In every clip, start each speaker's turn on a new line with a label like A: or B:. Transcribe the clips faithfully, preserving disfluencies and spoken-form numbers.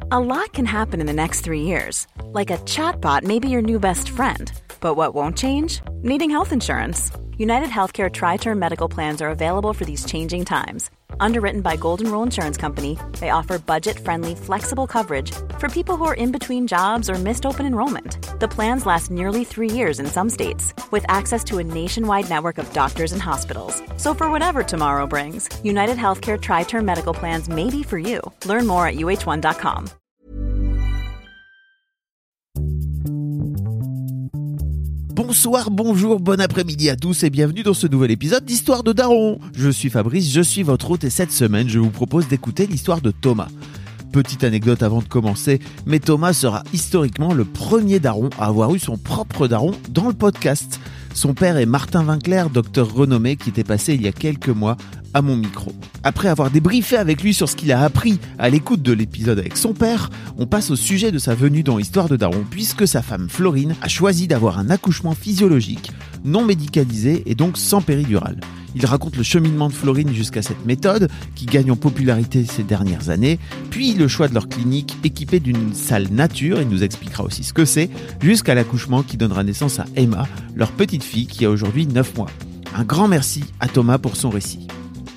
A: A lot can happen in the next three years. Like a chatbot may be your new best friend. But what won't change? Needing health insurance. United Healthcare Tri-Term Medical Plans are available for these changing times. Underwritten by Golden Rule Insurance Company, they offer budget-friendly, flexible coverage for people who are in between jobs or missed open enrollment. The plans last nearly three years in some states, with access to a nationwide network of doctors and hospitals. So for whatever tomorrow brings, United Healthcare Tri-Term Medical Plans may be for you. Learn more at U H one dot com.
B: Bonsoir, bonjour, bon après-midi à tous et bienvenue dans ce nouvel épisode d'Histoire de Daron. Je suis Fabrice, je suis votre hôte et cette semaine, je vous propose d'écouter l'histoire de Thomas. Petite anecdote avant de commencer, mais Thomas sera historiquement le premier daron à avoir eu son propre daron dans le podcast. Son père est Martin Winkler, docteur renommé qui était passé il y a quelques mois à mon micro. Après avoir débriefé avec lui sur ce qu'il a appris à l'écoute de l'épisode avec son père, on passe au sujet de sa venue dans Histoire de Daron puisque sa femme Florine a choisi d'avoir un accouchement physiologique, non médicalisé et donc sans péridurale. Il raconte le cheminement de Florine jusqu'à cette méthode qui gagne en popularité ces dernières années, puis le choix de leur clinique équipée d'une salle nature, il nous expliquera aussi ce que c'est, jusqu'à l'accouchement qui donnera naissance à Emma, leur petite fille qui a aujourd'hui neuf mois. Un grand merci à Thomas pour son récit.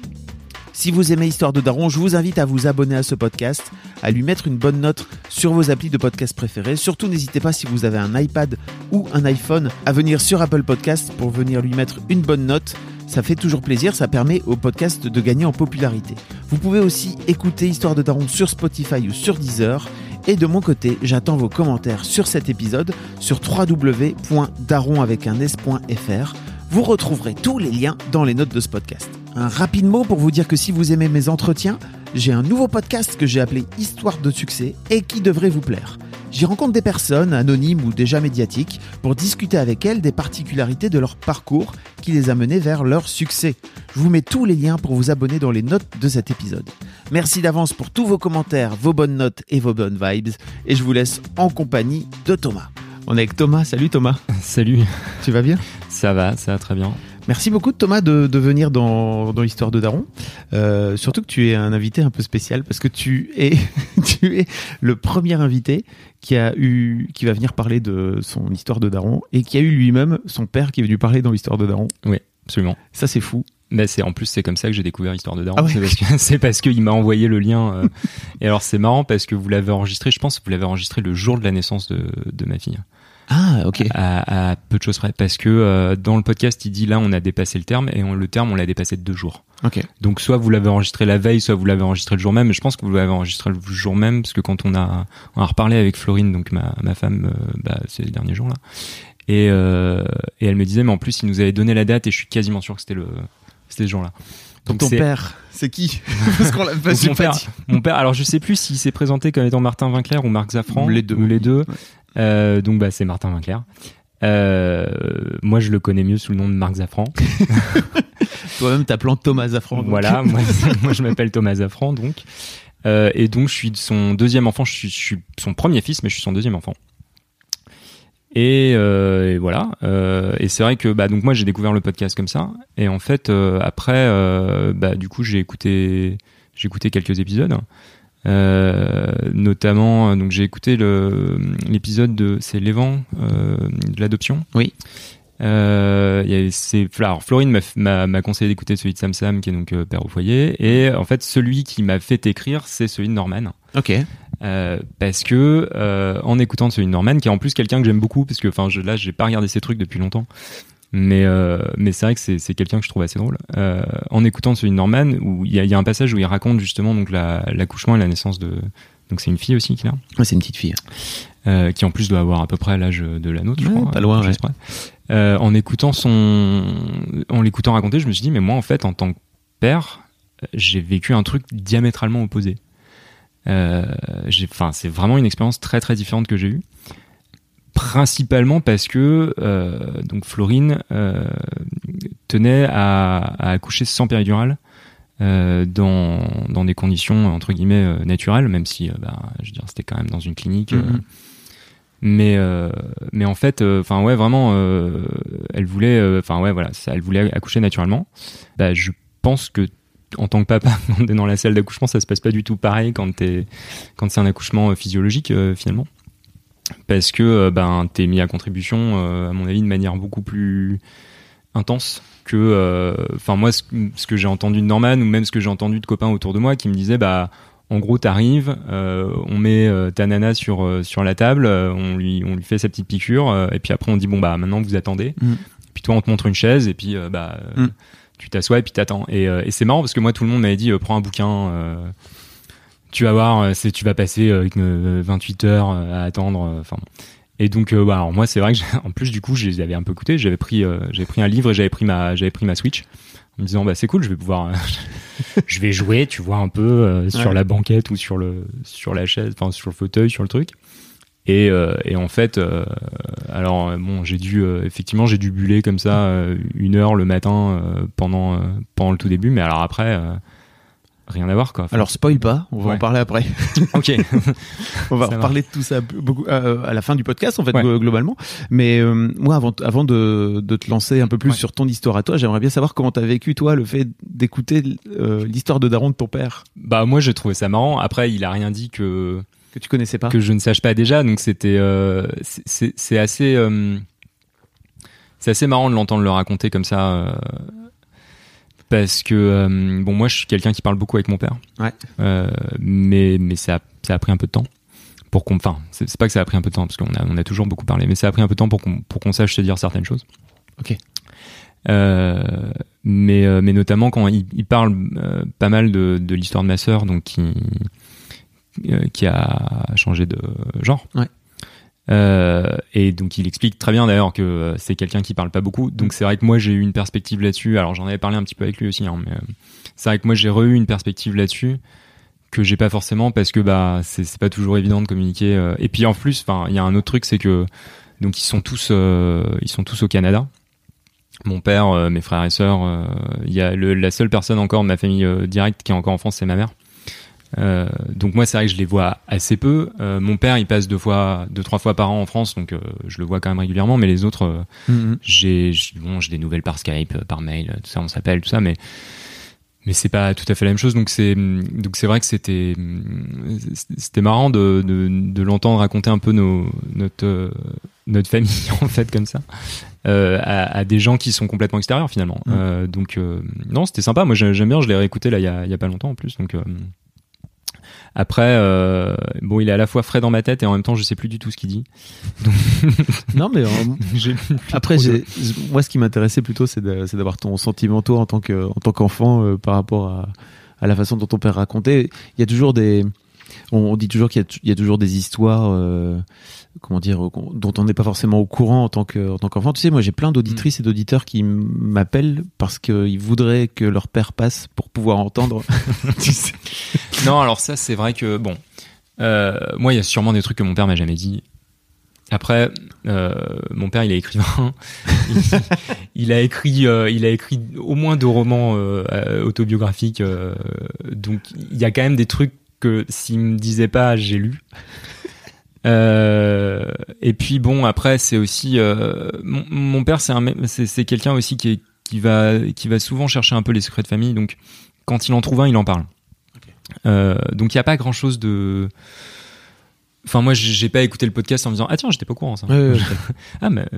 B: Si vous aimez Histoire de Daron, je vous invite à vous abonner à ce podcast, à lui mettre une bonne note sur vos applis de podcast préférés. Surtout, n'hésitez pas si vous avez un iPad ou un iPhone à venir sur Apple Podcast pour venir lui mettre une bonne note. Ça fait toujours plaisir, ça permet au podcast de gagner en popularité. Vous pouvez aussi écouter Histoire de Daron sur Spotify ou sur Deezer. Et de mon côté, j'attends vos commentaires sur cet épisode sur w w w point daron avec un s point f r. Vous retrouverez tous les liens dans les notes de ce podcast. Un rapide mot pour vous dire que si vous aimez mes entretiens, j'ai un nouveau podcast que j'ai appelé Histoire de succès et qui devrait vous plaire. J'y rencontre des personnes, anonymes ou déjà médiatiques, pour discuter avec elles des particularités de leur parcours qui les a menées vers leur succès. Je vous mets tous les liens pour vous abonner dans les notes de cet épisode. Merci d'avance pour tous vos commentaires, vos bonnes notes et vos bonnes vibes. Et je vous laisse en compagnie de Thomas. On est avec Thomas. Salut Thomas.
C: Salut.
B: Tu vas bien ?
C: Ça va, ça va très bien.
B: Merci beaucoup Thomas de, de venir dans, dans l'Histoire de Daron. Euh, surtout que tu es un invité un peu spécial parce que tu es, tu es le premier invité qui a eu, qui va venir parler de son Histoire de Daron et qui a eu lui-même son père qui est venu parler dans l'Histoire de Daron.
C: Oui, absolument.
B: Ça c'est fou.
C: Mais c'est, en plus, c'est comme ça que j'ai découvert Histoire de Daron.
B: Ah ouais.
C: C'est parce que, c'est parce qu'il m'a envoyé le lien. Euh, et alors, c'est marrant parce que vous l'avez enregistré, je pense que vous l'avez enregistré le jour de la naissance de, de ma fille.
B: Ah, ok.
C: À, à peu de choses près. Parce que euh, dans le podcast, il dit là, on a dépassé le terme et on, le terme, on l'a dépassé de deux jours.
B: Ok.
C: Donc, soit vous l'avez enregistré la veille, soit vous l'avez enregistré le jour même. Mais je pense que vous l'avez enregistré le jour même parce que quand on a, on a reparlé avec Florine, donc ma, ma femme, euh, bah, ces derniers jours-là. Et, euh, et elle me disait, mais en plus, il nous avait donné la date et je suis quasiment sûr que c'était le, c'était ce jour-là.
B: Donc, ton
C: c'est...
B: père, c'est qui? Parce qu'on l'a pas
C: mon père, mon père, alors je sais plus s'il s'est présenté comme étant Martin Winkler ou Marc Zaffran.
B: Les deux.
C: Ou les deux.
B: Ouais.
C: Euh, donc bah c'est Martin Winkler. Euh, moi je le connais mieux sous le nom de Marc Zaffran.
B: Toi-même t'appelant Thomas Zaffran. Donc.
C: Voilà, moi, moi je m'appelle Thomas Zaffran donc. Euh, et donc je suis son deuxième enfant, je suis, je suis son premier fils mais je suis son deuxième enfant. Et, euh, et voilà. Euh, et c'est vrai que bah donc moi j'ai découvert le podcast comme ça. Et en fait euh, après euh, bah du coup j'ai écouté j'ai écouté quelques épisodes. Euh, notamment donc j'ai écouté le l'épisode de c'est Lévan euh, de l'adoption.
B: Oui.
C: Euh, y a, c'est, alors Florine m'a, m'a, m'a conseillé d'écouter celui de Sam Sam qui est donc euh, père au foyer et en fait celui qui m'a fait écrire c'est celui de Norman.
B: Ok.
C: Euh, parce que euh, en écoutant celui de Norman qui est en plus quelqu'un que j'aime beaucoup parce que enfin je, là j'ai pas regardé ses trucs depuis longtemps. Mais euh, mais c'est vrai que c'est c'est quelqu'un que je trouve assez drôle. Euh, en écoutant celui de Norman, où il y a il y a un passage où il raconte justement donc la l'accouchement et la naissance de donc c'est une fille aussi qu'il a.
B: Ouais, c'est une petite fille.
C: Euh, qui en plus doit avoir à peu près l'âge de la nôtre, je
B: ouais,
C: crois.
B: Pas loin. Ouais.
C: Euh, en écoutant son, en l'écoutant raconter, je me suis dit mais moi en fait en tant que père, j'ai vécu un truc diamétralement opposé. Euh, j'ai, enfin c'est vraiment une expérience très très différente que j'ai eue. Principalement parce que euh, donc Florine euh, tenait à, à accoucher sans péridurale euh, dans dans des conditions entre guillemets euh, naturelles, même si euh, bah, je veux dire c'était quand même dans une clinique. Euh, mm-hmm. Mais euh, mais en fait, enfin euh, ouais vraiment, euh, elle voulait, enfin euh, ouais voilà, ça, elle voulait accoucher naturellement. Bah je pense que en tant que papa, quand t'es dans la salle d'accouchement, ça se passe pas du tout pareil quand t'es, quand c'est un accouchement physiologique euh, finalement, parce que euh, ben t'es mis à contribution, euh, à mon avis, de manière beaucoup plus intense que, enfin euh, moi, ce, ce que j'ai entendu de Norman ou même ce que j'ai entendu de copains autour de moi qui me disaient, bah en gros, t'arrives, euh, on met euh, ta nana sur euh, sur la table, euh, on lui on lui fait sa petite piqûre, euh, et puis après on dit bon bah maintenant vous attendez. Mm. Puis toi on te montre une chaise et puis euh, bah euh, mm. tu t'assois et puis t'attends. Et, euh, et c'est marrant parce que moi tout le monde m'avait dit euh, prends un bouquin, euh, tu vas voir, c'est tu vas passer euh, vingt-huit heures à attendre. Enfin. Euh, et donc euh, bah alors moi c'est vrai que j'ai, en plus du coup je les avais un peu écoutés, j'avais pris euh, j'avais pris un livre et j'avais pris ma j'avais pris ma Switch. En me disant bah c'est cool, je vais pouvoir euh, je vais jouer, tu vois, un peu euh, sur ouais. la banquette ou sur le sur la chaise, enfin sur le fauteuil, sur le truc. Et euh, et en fait euh, alors bon, j'ai dû euh, effectivement, j'ai dû buller comme ça euh, une heure le matin euh, pendant euh, pendant le tout début, mais alors après euh, rien à voir quoi. Enfin,
B: alors spoil pas, on va ouais. en parler après.
C: Ok.
B: On va reparler de tout ça beaucoup euh, à la fin du podcast en fait ouais. globalement. Mais euh, moi avant avant de de te lancer un peu plus ouais. sur ton histoire à toi, j'aimerais bien savoir comment t'as vécu toi le fait d'écouter euh, l'histoire de daron de ton père.
C: Bah moi j'ai trouvé ça marrant. Après il a rien dit que
B: que tu connaissais pas,
C: que je ne sache pas déjà. Donc c'était euh, c'est, c'est c'est assez euh, c'est assez marrant de l'entendre le raconter comme ça. Euh, Parce que euh, bon, moi, je suis quelqu'un qui parle beaucoup avec mon père.
B: Ouais.
C: Euh, mais mais ça a, ça a pris un peu de temps pour qu'on. Enfin, c'est, c'est pas que ça a pris un peu de temps parce qu'on a on a toujours beaucoup parlé, mais ça a pris un peu de temps pour qu'on pour qu'on sache se dire certaines choses.
B: Ok.
C: Euh, mais euh, mais notamment quand il, il parle euh, pas mal de de l'histoire de ma sœur, donc qui euh, qui a changé de genre.
B: Ouais.
C: Euh, et donc il explique très bien d'ailleurs que euh, c'est quelqu'un qui parle pas beaucoup, donc c'est vrai que moi j'ai eu une perspective là-dessus. Alors j'en avais parlé un petit peu avec lui aussi, hein, mais euh, c'est vrai que moi j'ai re-eu une perspective là-dessus que j'ai pas forcément parce que bah c'est, c'est pas toujours évident de communiquer. Euh, et puis en plus, enfin il y a un autre truc, c'est que donc ils sont tous euh, ils sont tous au Canada. Mon père, euh, mes frères et sœurs, il euh, y a le, la seule personne encore de ma famille euh, directe qui est encore en France, c'est ma mère. Euh, donc moi c'est vrai que je les vois assez peu. Euh, mon père il passe deux fois, deux trois fois par an en France, donc euh, je le vois quand même régulièrement. Mais les autres, euh, mm-hmm. j'ai, j'ai bon j'ai des nouvelles par Skype, par mail, tout ça, on s'appelle, tout ça, mais mais c'est pas tout à fait la même chose. Donc c'est donc c'est vrai que c'était c'était marrant de de, de l'entendre raconter un peu nos notre euh, notre famille en fait comme ça euh, à, à des gens qui sont complètement extérieurs finalement. Mm. Euh, donc euh, non c'était sympa. Moi j'aime bien. Je l'ai réécouté là il y a il y a pas longtemps en plus. Donc euh, Après, euh, bon, il est à la fois frais dans ma tête et en même temps, je sais plus du tout ce qu'il dit. Donc...
B: non, mais euh, j'ai après, j'ai... De... moi, ce qui m'intéressait plutôt, c'est, de, c'est d'avoir ton sentiment toi en tant que, en tant qu'enfant euh, par rapport à, à la façon dont ton père racontait. Il y a toujours des, on, on dit toujours qu'il y a, il y a toujours des histoires, euh, comment dire, dont on n'est pas forcément au courant en tant que, en tant qu'enfant. Tu sais, moi, j'ai plein d'auditrices mmh. et d'auditeurs qui m'appellent parce qu'ils voudraient que leur père passe pour pouvoir entendre. Tu sais.
C: Non, alors ça, c'est vrai que bon, euh, moi, il y a sûrement des trucs que mon père m'a jamais dit. Après, euh, mon père, il est écrivain. il, il a écrit, euh, il a écrit au moins deux romans euh, autobiographiques. Euh, donc, il y a quand même des trucs que s'il me disait pas, j'ai lu. Euh, et puis bon, après, c'est aussi euh, mon, mon père, c'est un, c'est, c'est quelqu'un aussi qui est, qui va, qui va souvent chercher un peu les secrets de famille. Donc, quand il en trouve un, il en parle. Euh, donc il y a pas grand chose de. Enfin moi j'ai pas écouté le podcast en me disant ah tiens j'étais pas au courant ça.
B: Ouais, ouais, ouais.
C: ah mais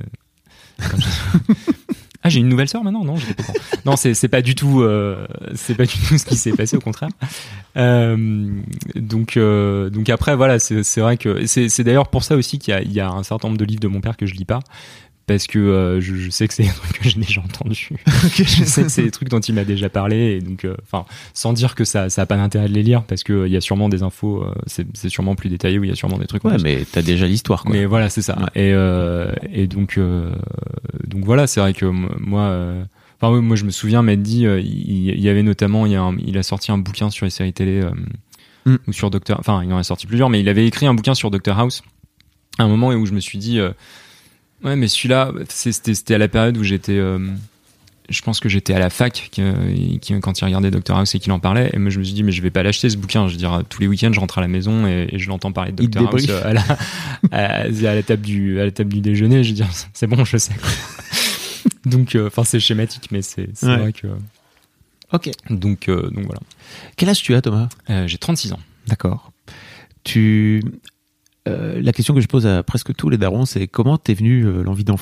C: ah j'ai une nouvelle sœur maintenant non j'étais pas au courant. Non c'est c'est pas du tout euh, c'est pas du tout ce qui s'est passé au contraire. Euh, donc euh, donc après voilà c'est c'est vrai que c'est c'est d'ailleurs pour ça aussi qu'il y a il y a un certain nombre de livres de mon père que je lis pas. Parce que euh, je, je sais que c'est des trucs que j'ai déjà entendus. Okay. Je sais que c'est des trucs dont il m'a déjà parlé, et donc, enfin, euh, sans dire que ça, ça a pas d'intérêt de les lire, parce que il euh, y a sûrement des infos, euh, c'est, c'est sûrement plus détaillé, où il y a sûrement des trucs.
B: Ouais, mais t'as déjà l'histoire, quoi.
C: Mais voilà, c'est ça. Ouais. Et euh, et donc euh, donc voilà, c'est vrai que moi, enfin euh, moi je me souviens m'être dit, euh, il, il y avait notamment, il y a, un, il a sorti un bouquin sur les séries télé euh, mm. ou sur Doctor, enfin il en a sorti plusieurs, mais il avait écrit un bouquin sur Doctor House. À un moment où je me suis dit. Euh, Ouais, mais celui-là, c'était, c'était à la période où j'étais, euh, je pense que j'étais à la fac qui, qui, quand il regardait Doctor House et qu'il en parlait, et moi je me suis dit mais je vais pas l'acheter ce bouquin. Je veux dire tous les week-ends je rentre à la maison et, et je l'entends parler de Doctor House à la, à, à la table du, à la table du déjeuner. Je veux dire c'est bon, je sais. Donc, enfin euh, c'est schématique, mais c'est, c'est ouais. vrai que.
B: Ok.
C: Donc, euh, donc voilà.
B: Quel âge tu as, Thomas ?
C: Euh, j'ai trente-six ans.
B: D'accord. Tu... Euh, la question que je pose à presque tous les darons, c'est comment t'es venu euh, l'envie d'enfant ?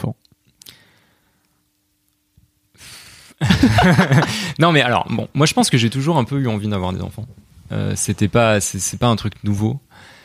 C: Non, mais alors, bon, moi je pense que j'ai toujours un peu eu envie d'avoir des enfants. Euh, c'était pas, c'est, c'est pas un truc nouveau.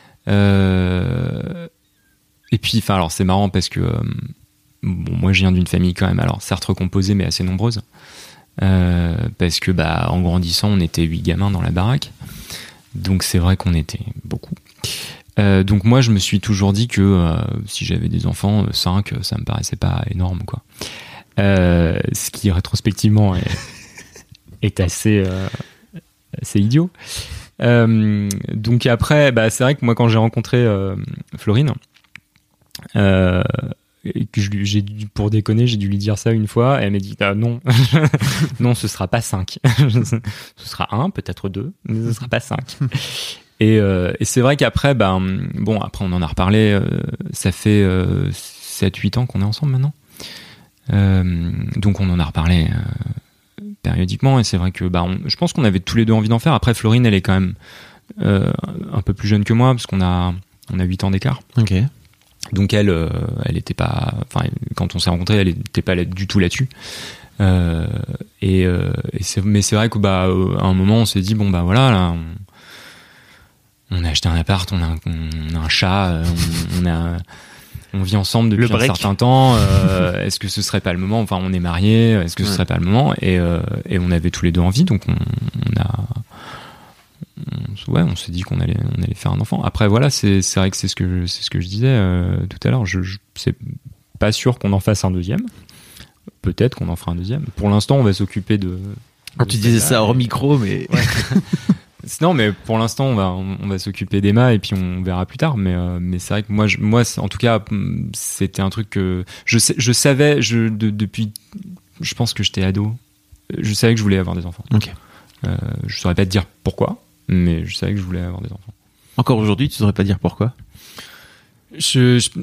C: Euh, et puis, enfin, alors c'est marrant parce que euh, bon, moi je viens d'une famille quand même, alors certes recomposée mais assez nombreuse, euh, parce que bah en grandissant on était huit gamins dans la baraque, donc c'est vrai qu'on était beaucoup. Euh, donc moi je me suis toujours dit que euh, si j'avais des enfants, cinq, ça me paraissait pas énorme quoi. Euh, ce qui rétrospectivement est, est assez euh, assez idiot. Euh, donc après, bah, c'est vrai que moi quand j'ai rencontré euh, Florine, euh, et que je, lui- j'ai dû, pour déconner, j'ai dû lui dire ça une fois, et elle m'a dit ah, non, non, ce sera pas cinq, ce sera un, peut-être deux, mais ce sera pas cinq. Et, euh, et c'est vrai qu'après, ben bon, après on en a reparlé. Euh, ça fait euh, sept huit ans qu'on est ensemble maintenant, euh, donc on en a reparlé. Euh, périodiquement, et c'est vrai que bah on, je pense qu'on avait tous les deux envie d'en faire. Après Florine elle est quand même euh, un peu plus jeune que moi parce qu'on a on a huit ans d'écart,
B: Ok.
C: donc elle euh, elle était pas, enfin quand on s'est rencontrés elle était pas là, du tout là-dessus, euh, et, euh, et c'est, mais c'est vrai que bah euh, à un moment on s'est dit bon bah voilà là, on, on a acheté un appart, on a un, on a un chat, euh, on, on a on vit ensemble depuis un certain temps. Euh, est-ce que ce serait pas le moment ? Enfin, on est mariés. Est-ce que ce
B: Ouais.
C: serait pas le moment ? Et, euh, et on avait tous les deux envie, donc on, on a, on, ouais, on s'est dit qu'on allait, on allait faire un enfant. Après, voilà, c'est, c'est vrai que c'est ce que, je, c'est ce que je disais euh, tout à l'heure. Je, je, c'est pas sûr qu'on en fasse un deuxième. Peut-être qu'on en fera un deuxième. Pour l'instant, on va s'occuper de.
B: Quand
C: de
B: tu disais ça
C: et-
B: hors micro, mais
C: Ouais. Non, mais pour l'instant, on va, on va s'occuper d'Emma et puis on verra plus tard. Mais, euh, mais c'est vrai que moi, je, moi, c'est- en tout cas, c'était un truc que je, sais- je savais, je, de- depuis, je pense que j'étais ado, je savais que je voulais avoir des enfants.
B: Ok.
C: Euh, je saurais pas te dire pourquoi, mais je savais que je voulais avoir des enfants.
B: Encore aujourd'hui, tu saurais pas dire pourquoi ?
C: Je, je,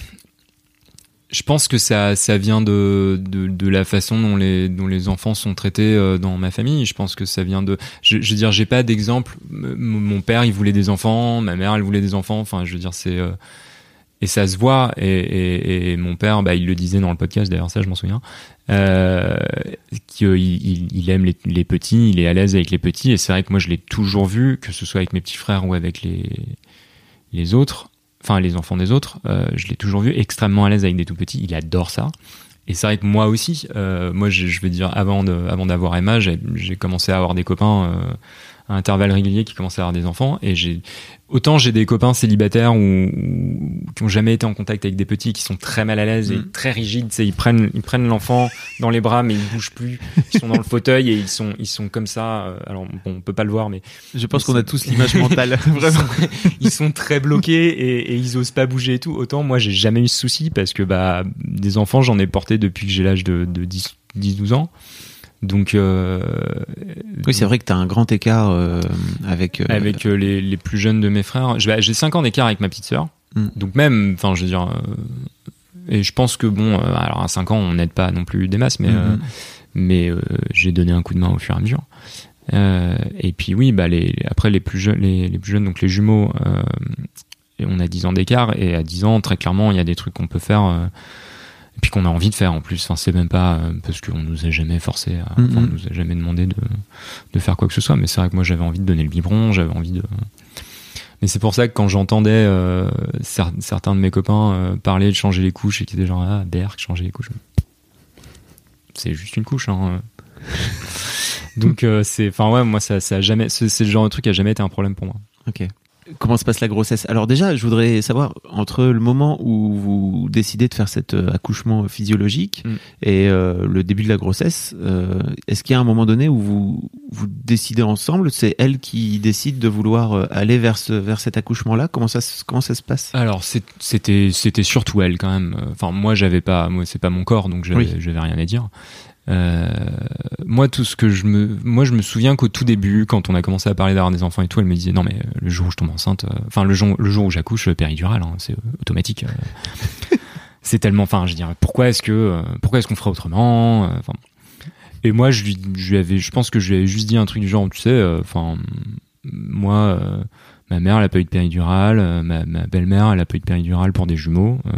C: je pense que ça, ça vient de, de, de la façon dont les, dont les enfants sont traités euh, dans ma famille. Je pense que ça vient de. Je, je veux dire, j'ai pas d'exemple. M- Mon père, il voulait des enfants. Ma mère, elle voulait des enfants. Enfin, je veux dire, c'est. Euh, et ça se voit. Et, et, et mon père, bah, il le disait dans le podcast, d'ailleurs, ça, je m'en souviens. Euh, qu'il il, il aime les, les petits, il est à l'aise avec les petits. Et c'est vrai que moi, je l'ai toujours vu, que ce soit avec mes petits frères ou avec les, les autres. Enfin, les enfants des autres, euh, je l'ai toujours vu extrêmement à l'aise avec des tout petits. Il adore ça. Et c'est vrai que moi aussi, euh, moi, je, je veux dire, avant de, avant d'avoir Emma, j'ai, j'ai commencé à avoir des copains euh, à intervalles réguliers qui commençaient à avoir des enfants. Et j'ai, autant j'ai des copains célibataires ou, ou qui ont jamais été en contact avec des petits, qui sont très mal à l'aise et
B: Mmh.
C: très rigides. Tu sais, ils prennent, ils prennent l'enfant dans les bras, mais ils bougent plus. Ils sont dans le fauteuil et ils sont, ils sont comme ça. Euh, Alors, bon, on peut pas le voir, mais
B: Je pense
C: Ils
B: qu'on a
C: sont-
B: tous l'image mentale.
C: ils
B: Vraiment.
C: sont, ils sont très bloqués et, et ils osent pas bouger et tout. Autant moi j'ai jamais eu ce souci parce que bah des enfants j'en ai porté depuis que j'ai l'âge de, de dix douze ans. Donc euh,
B: Oui, c'est vrai que t'as un grand écart euh, avec. euh,
C: avec euh, les, les plus jeunes de mes frères, j'ai, j'ai cinq ans d'écart avec ma petite sœur.
B: Mm.
C: Donc même, enfin je veux dire, euh, et je pense que bon, euh, alors à cinq ans on n'aide pas non plus des masses, mais
B: Mhm.
C: euh, mais euh, j'ai donné un coup de main au fur et à mesure. Euh, et puis oui, bah les après les plus jeunes, les, les plus jeunes, donc les jumeaux, euh, et on a dix ans d'écart et à dix ans très clairement il y a des trucs qu'on peut faire. Euh, et puis qu'on a envie de faire en plus. Enfin, c'est même pas euh, parce qu'on nous a jamais forcé, à,
B: Mm-hmm.
C: enfin, on nous a jamais demandé de, de faire quoi que ce soit. Mais c'est vrai que moi j'avais envie de donner le biberon, j'avais envie de. Mais c'est pour ça que quand j'entendais euh, cer- certains de mes copains euh, parler de changer les couches et qui étaient genre ah Berk changer les couches, c'est juste une couche. Hein. Donc euh, c'est, enfin ouais, moi ça, ça a jamais, c'est, c'est le genre de truc qui a jamais été un problème pour moi.
B: Ok. Comment se passe la grossesse ? Alors déjà, je voudrais savoir, entre le moment où vous décidez de faire cet euh, accouchement physiologique
C: Mm.
B: et euh, le début de la grossesse, euh, est-ce qu'il y a un moment donné où vous, vous décidez ensemble ? C'est elle qui décide de vouloir euh, aller vers, ce, vers cet accouchement-là ? Comment ça, se- comment ça se passe ?
C: Alors c'est- c'était c'était surtout elle quand même. Enfin moi j'avais pas, moi c'est pas mon corps donc j'avais,
B: Oui.
C: j'avais rien à dire. Euh, moi tout ce que je me, moi je me souviens qu'au tout début quand on a commencé à parler d'avoir des enfants et tout, elle me disait non mais euh, le jour où je tombe enceinte, euh, enfin le jour le jour où j'accouche, euh, péridurale, hein, c'est euh, automatique. euh. C'est tellement, enfin je veux dire pourquoi est-ce que euh, pourquoi est-ce qu'on ferait autrement, euh, enfin. et moi, je lui, je lui avais, je pense que je lui avais juste dit un truc du genre, tu sais, enfin, euh, moi, euh, ma mère, elle a pas eu de péridurale, euh, ma, ma belle-mère, elle a pas eu de péridurale pour des jumeaux. Euh,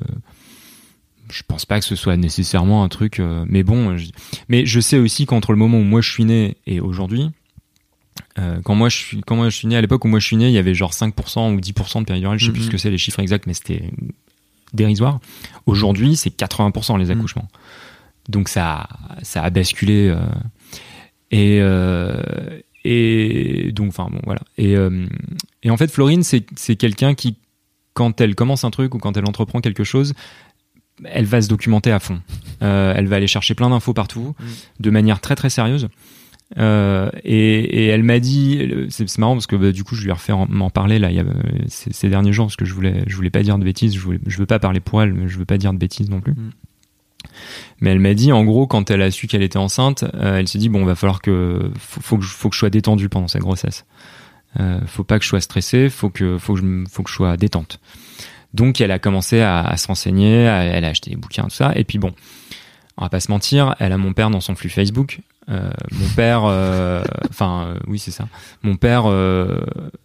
C: je pense pas que ce soit nécessairement un truc, euh, mais bon, je, mais je sais aussi qu'entre le moment où moi je suis né et aujourd'hui, euh, quand moi je suis, quand moi je suis né, à l'époque où moi je suis né, il y avait genre cinq pour cent ou dix pour cent de péridurale, je sais mm-hmm. plus ce que c'est les chiffres exacts, mais c'était dérisoire. Aujourd'hui, c'est quatre-vingts pour cent les accouchements. Mm. Donc ça, ça a basculé. Euh, et, euh, et donc, enfin bon, voilà. Et, euh, et en fait, Florine, c'est, c'est quelqu'un qui, quand elle commence un truc ou quand elle entreprend quelque chose, elle va se documenter à fond. Euh, elle va aller chercher plein d'infos partout, mm. de manière très très sérieuse. Euh, et, et elle m'a dit, c'est, c'est marrant parce que bah, du coup je lui ai refait en, m'en parler là, il y a, ces, ces derniers jours parce que je voulais, je voulais pas dire de bêtises, je, voulais, je veux pas parler pour elle, mais je veux pas dire de bêtises non plus. Mm. Mais elle m'a dit, en gros, quand elle a su qu'elle était enceinte, euh, elle s'est dit bon, va falloir que, faut, faut que, je, faut que je sois détendue pendant cette grossesse. Euh, faut pas que je sois stressée, faut que, faut que je, faut que je sois détente. Donc elle a commencé à, à se renseigner, à, elle a acheté des bouquins, tout ça. Et puis bon, on va pas se mentir, elle a mon père dans son flux Facebook. Euh, mon père, enfin euh, euh, oui c'est ça. Mon père euh,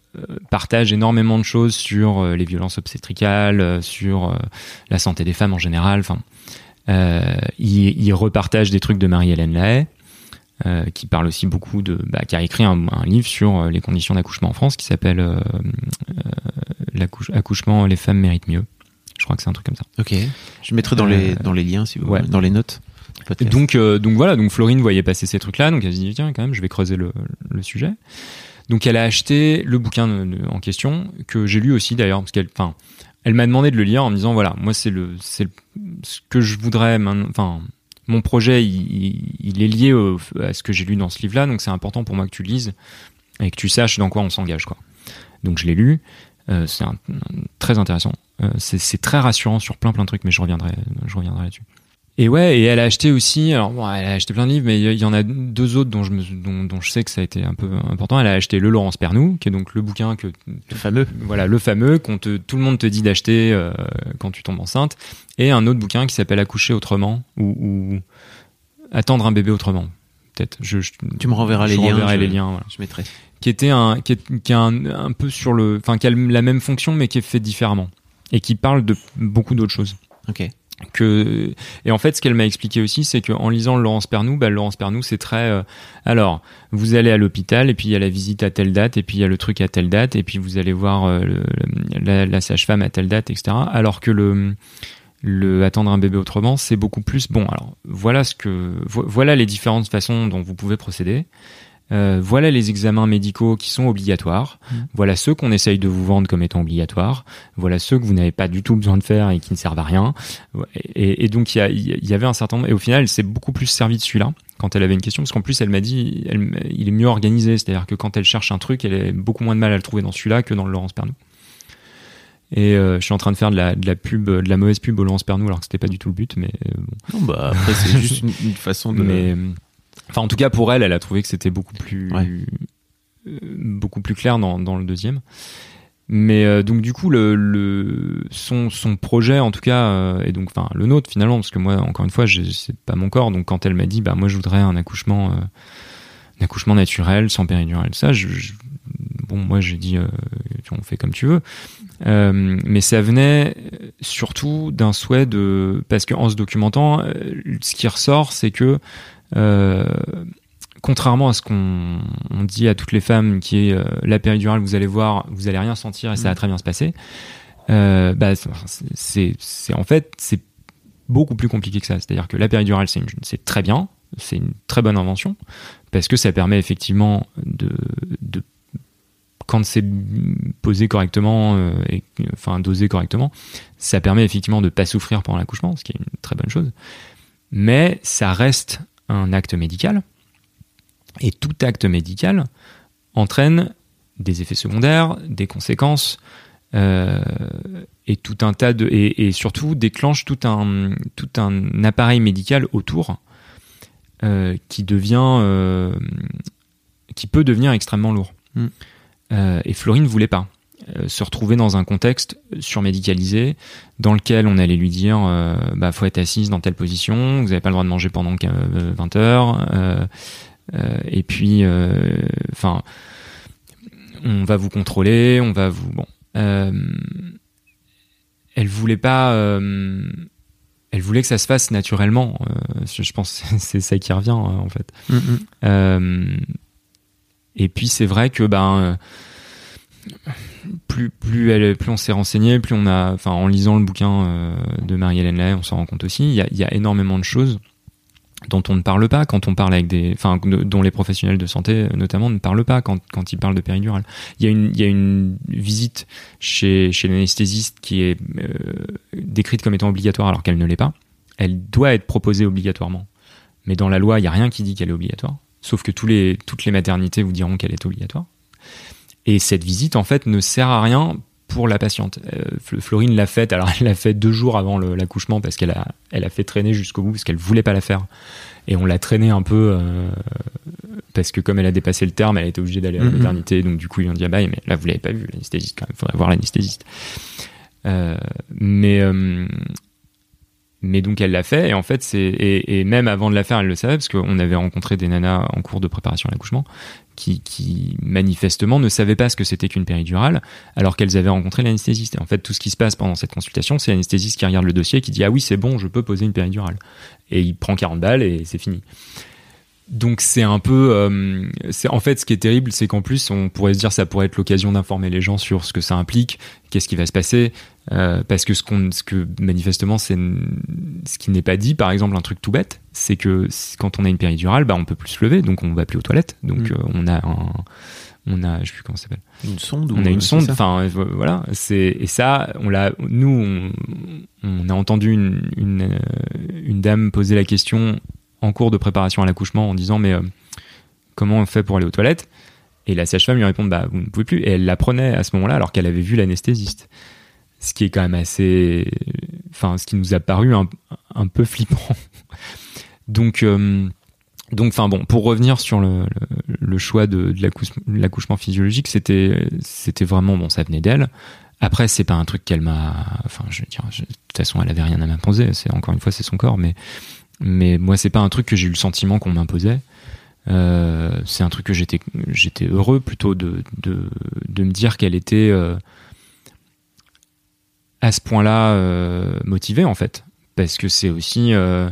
C: partage énormément de choses sur euh, les violences obstétricales, euh, sur euh, la santé des femmes en général. Enfin, euh, il, il repartage des trucs de Marie-Hélène Lahaye, euh, qui parle aussi beaucoup de, bah, qui a écrit un, un livre sur les conditions d'accouchement en France qui s'appelle euh, euh, l'accouchement, les femmes méritent mieux. Je crois que c'est un truc comme ça.
B: Ok. Je mettrai dans euh, les dans les liens si vous
C: ouais.
B: voulez, dans les notes.
C: Donc euh, donc voilà, donc Florine voyait passer ces trucs-là, donc elle se dit tiens quand même je vais creuser le le sujet. Donc elle a acheté le bouquin de, de, en question que j'ai lu aussi d'ailleurs parce qu'elle, enfin, elle m'a demandé de le lire en me disant voilà moi c'est le c'est le, ce que je voudrais, enfin mon projet il, il, il est lié au, à ce que j'ai lu dans ce livre-là, donc c'est important pour moi que tu le lises et que tu saches dans quoi on s'engage quoi. Donc je l'ai lu. Euh, c'est un, un, très intéressant. Euh, c'est, c'est très rassurant sur plein plein de trucs, mais je reviendrai, je reviendrai là-dessus. Et ouais, et elle a acheté aussi. Alors bon, elle a acheté plein de livres, mais il y en a deux autres dont je me, dont, dont je sais que ça a été un peu important. Elle a acheté le Laurence Pernoud, qui est donc le bouquin que
B: le fameux,
C: voilà, le fameux qu'on te, tout le monde te dit d'acheter euh, quand tu tombes enceinte, et un autre bouquin qui s'appelle Accoucher autrement ou, ou Attendre un bébé autrement. Peut-être. Je, je,
B: tu me renverras
C: je
B: les liens.
C: renverrai
B: je,
C: les liens. Voilà.
B: Je mettrai.
C: Qui était un, qui est, qui est un, un peu sur le, enfin, qui a la même fonction mais qui est fait différemment et qui parle de beaucoup d'autres choses.
B: Ok.
C: Que, et en fait, ce qu'elle m'a expliqué aussi, c'est qu'en lisant le Laurence Pernoud, bah, le Laurence Pernoud, c'est très, euh, alors, vous allez à l'hôpital et puis il y a la visite à telle date et puis il y a le truc à telle date et puis vous allez voir euh, le, la, la sage-femme à telle date, et cetera. Alors que le, le attendre un bébé autrement, c'est beaucoup plus, bon, alors, voilà ce que, vo- voilà les différentes façons dont vous pouvez procéder. Euh, voilà les examens médicaux qui sont obligatoires. Mmh. Voilà ceux qu'on essaye de vous vendre comme étant obligatoires. Voilà ceux que vous n'avez pas du tout besoin de faire et qui ne servent à rien. Et, et donc il y, a, il y avait un certain nombre. Et au final, elle s'est beaucoup plus servie de celui-là quand elle avait une question, parce qu'en plus elle m'a dit, elle, il est mieux organisé. C'est-à-dire que quand elle cherche un truc, elle a beaucoup moins de mal à le trouver dans celui-là que dans le Laurence Pernoud. Et euh, je suis en train de faire de la, de la pub, de la mauvaise pub au Laurence Pernoud, alors que c'était pas du tout le but. Mais euh, bon.
B: Non, bah après c'est juste une, une façon de.
C: Mais, enfin, en tout cas, pour elle, elle a trouvé que c'était beaucoup plus, ouais. euh, beaucoup plus clair dans, dans le deuxième. Mais euh, donc, du coup, le, le, son, son projet, en tout cas, euh, et donc, enfin, le nôtre finalement, parce que moi, encore une fois, j'ai, c'est pas mon corps. Donc, quand elle m'a dit, bah, moi, je voudrais un accouchement, euh, un accouchement naturel, sans péridurale, ça, je, je, bon, moi, j'ai dit, euh, on fait comme tu veux. Euh, mais ça venait surtout d'un souhait de, parce qu'en se documentant, ce qui ressort, c'est que Euh, contrairement à ce qu'on on dit à toutes les femmes qui est euh, la péridurale, vous allez voir, vous allez rien sentir et ça va très bien se passer, euh, bah, c'est, c'est en fait c'est beaucoup plus compliqué que ça. C'est-à-dire que la péridurale c'est, une, c'est très bien, c'est une très bonne invention parce que ça permet effectivement de, de quand c'est posé correctement euh, et enfin dosé correctement, ça permet effectivement de pas souffrir pendant l'accouchement, ce qui est une très bonne chose. Mais ça reste un acte médical, et tout acte médical entraîne des effets secondaires, des conséquences, euh, et tout un tas de, et, et surtout déclenche tout un tout un appareil médical autour euh, qui devient, euh, qui peut devenir extrêmement lourd. Mm. Euh, et Florine voulait pas. euh, se retrouver dans un contexte surmédicalisé dans lequel on allait lui dire euh, bah faut être assise dans telle position, vous n'avez pas le droit de manger pendant vingt heures, euh, euh, et puis enfin euh, on va vous contrôler, on va vous bon. Euh, elle voulait pas. Euh, Elle voulait que ça se fasse naturellement. Euh, je pense que c'est ça qui revient, en fait. Mm-hmm. Euh, et puis, c'est vrai que ben, plus, plus, elle, plus on s'est renseigné, plus on a... Enfin, en lisant le bouquin euh, de Marie-Hélène Lahaye, on s'en rend compte aussi. Il y a, il y a énormément de choses dont on ne parle pas quand on parle avec des... Enfin, dont les professionnels de santé, notamment, ne parlent pas quand, quand ils parlent de péridurale. Il y a une, il y a une visite chez, chez l'anesthésiste qui est euh, décrite comme étant obligatoire alors qu'elle ne l'est pas. Elle doit être proposée obligatoirement. Mais dans la loi, il n'y a rien qui dit qu'elle est obligatoire. Sauf que tous les, toutes les maternités vous diront qu'elle est obligatoire. Et cette visite, en fait, ne sert à rien pour la patiente. Euh, Florine l'a faite, alors elle l'a fait deux jours avant le, l'accouchement parce qu'elle a, elle a fait traîner jusqu'au bout parce qu'elle voulait pas la faire. Et on l'a traînée un peu euh, parce que comme elle a dépassé le terme, elle a été obligée d'aller à la mm-hmm. maternité. Donc du coup, ils ont dit ah bah mais là vous l'avez pas vu l'anesthésiste quand même, faudrait voir l'anesthésiste. Euh, mais euh, mais donc elle l'a fait et en fait c'est et, et même avant de la faire, elle le savait parce qu'on avait rencontré des nanas en cours de préparation à l'accouchement qui, qui manifestement ne savaient pas ce que c'était qu'une péridurale alors qu'elles avaient rencontré l'anesthésiste. Et en fait, tout ce qui se passe pendant cette consultation, c'est l'anesthésiste qui regarde le dossier et qui dit « Ah oui, c'est bon, je peux poser une péridurale ». Et il prend quarante balles et c'est fini. Donc c'est un peu... Euh, c'est, en fait, ce qui est terrible, c'est qu'en plus, on pourrait se dire ça pourrait être l'occasion d'informer les gens sur ce que ça implique, qu'est-ce qui va se passer, euh, parce que ce, qu'on, ce que manifestement, c'est ce qui n'est pas dit, par exemple, un truc tout bête, c'est que quand on a une péridurale, bah, on peut plus se lever, donc on va plus aux toilettes, donc mmh. euh, on a un... On a, je sais plus comment ça s'appelle.
B: Une sonde.
C: On
B: ou
C: a une sonde.
B: Enfin,
C: euh, voilà. C'est et ça, on l'a. Nous, on, on a entendu une, une une dame poser la question en cours de préparation à l'accouchement en disant mais euh, comment on fait pour aller aux toilettes ? Et la sage-femme lui répond bah vous ne pouvez plus. Et elle l'apprenait à ce moment-là alors qu'elle avait vu l'anesthésiste. Ce qui est quand même assez. Enfin, ce qui nous a paru un un peu flippant. Donc. Euh, Donc, enfin bon, pour revenir sur le, le, le choix de, de l'accouchement, l'accouchement physiologique, c'était, c'était vraiment bon, ça venait d'elle. Après, c'est pas un truc qu'elle m'a, enfin, je veux dire, je, de toute façon, elle avait rien à m'imposer. C'est encore une fois, c'est son corps, mais, mais moi, c'est pas un truc que j'ai eu le sentiment qu'on m'imposait. Euh, c'est un truc que j'étais, j'étais heureux plutôt de, de, de me dire qu'elle était euh, à ce point-là euh, motivée en fait, parce que c'est aussi euh,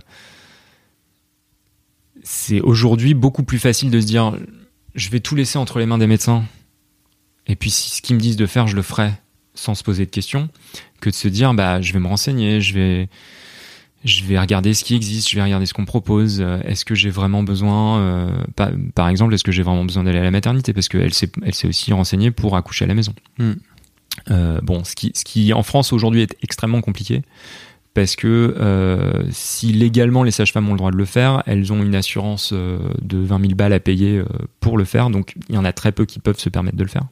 C: c'est aujourd'hui beaucoup plus facile de se dire je vais tout laisser entre les mains des médecins et puis si ce qu'ils me disent de faire je le ferai sans se poser de questions, que de se dire bah je vais me renseigner, je vais je vais regarder ce qui existe, je vais regarder ce qu'on propose, est-ce que j'ai vraiment besoin euh, par, par exemple est-ce que j'ai vraiment besoin d'aller à la maternité parce qu'elle s'est elle s'est aussi renseignée pour accoucher à la maison. Mm. Euh, bon ce qui ce qui en France aujourd'hui est extrêmement compliqué. Parce que euh, si légalement les sages-femmes ont le droit de le faire, elles ont une assurance euh, de vingt mille balles à payer euh, pour le faire, donc il y en a très peu qui peuvent se permettre de le faire.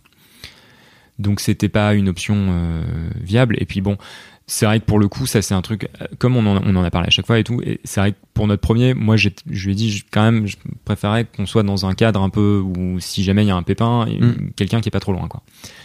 C: Donc c'était pas une option euh, viable. Et puis bon, c'est vrai que pour le coup, ça c'est un truc, comme on en, on en a parlé à chaque fois et tout, et c'est vrai que pour notre premier, moi j'ai, je lui ai dit quand même, je préférais qu'on soit dans un cadre un peu où si jamais il y a un pépin, mm. quelqu'un qui est pas trop loin, quoi.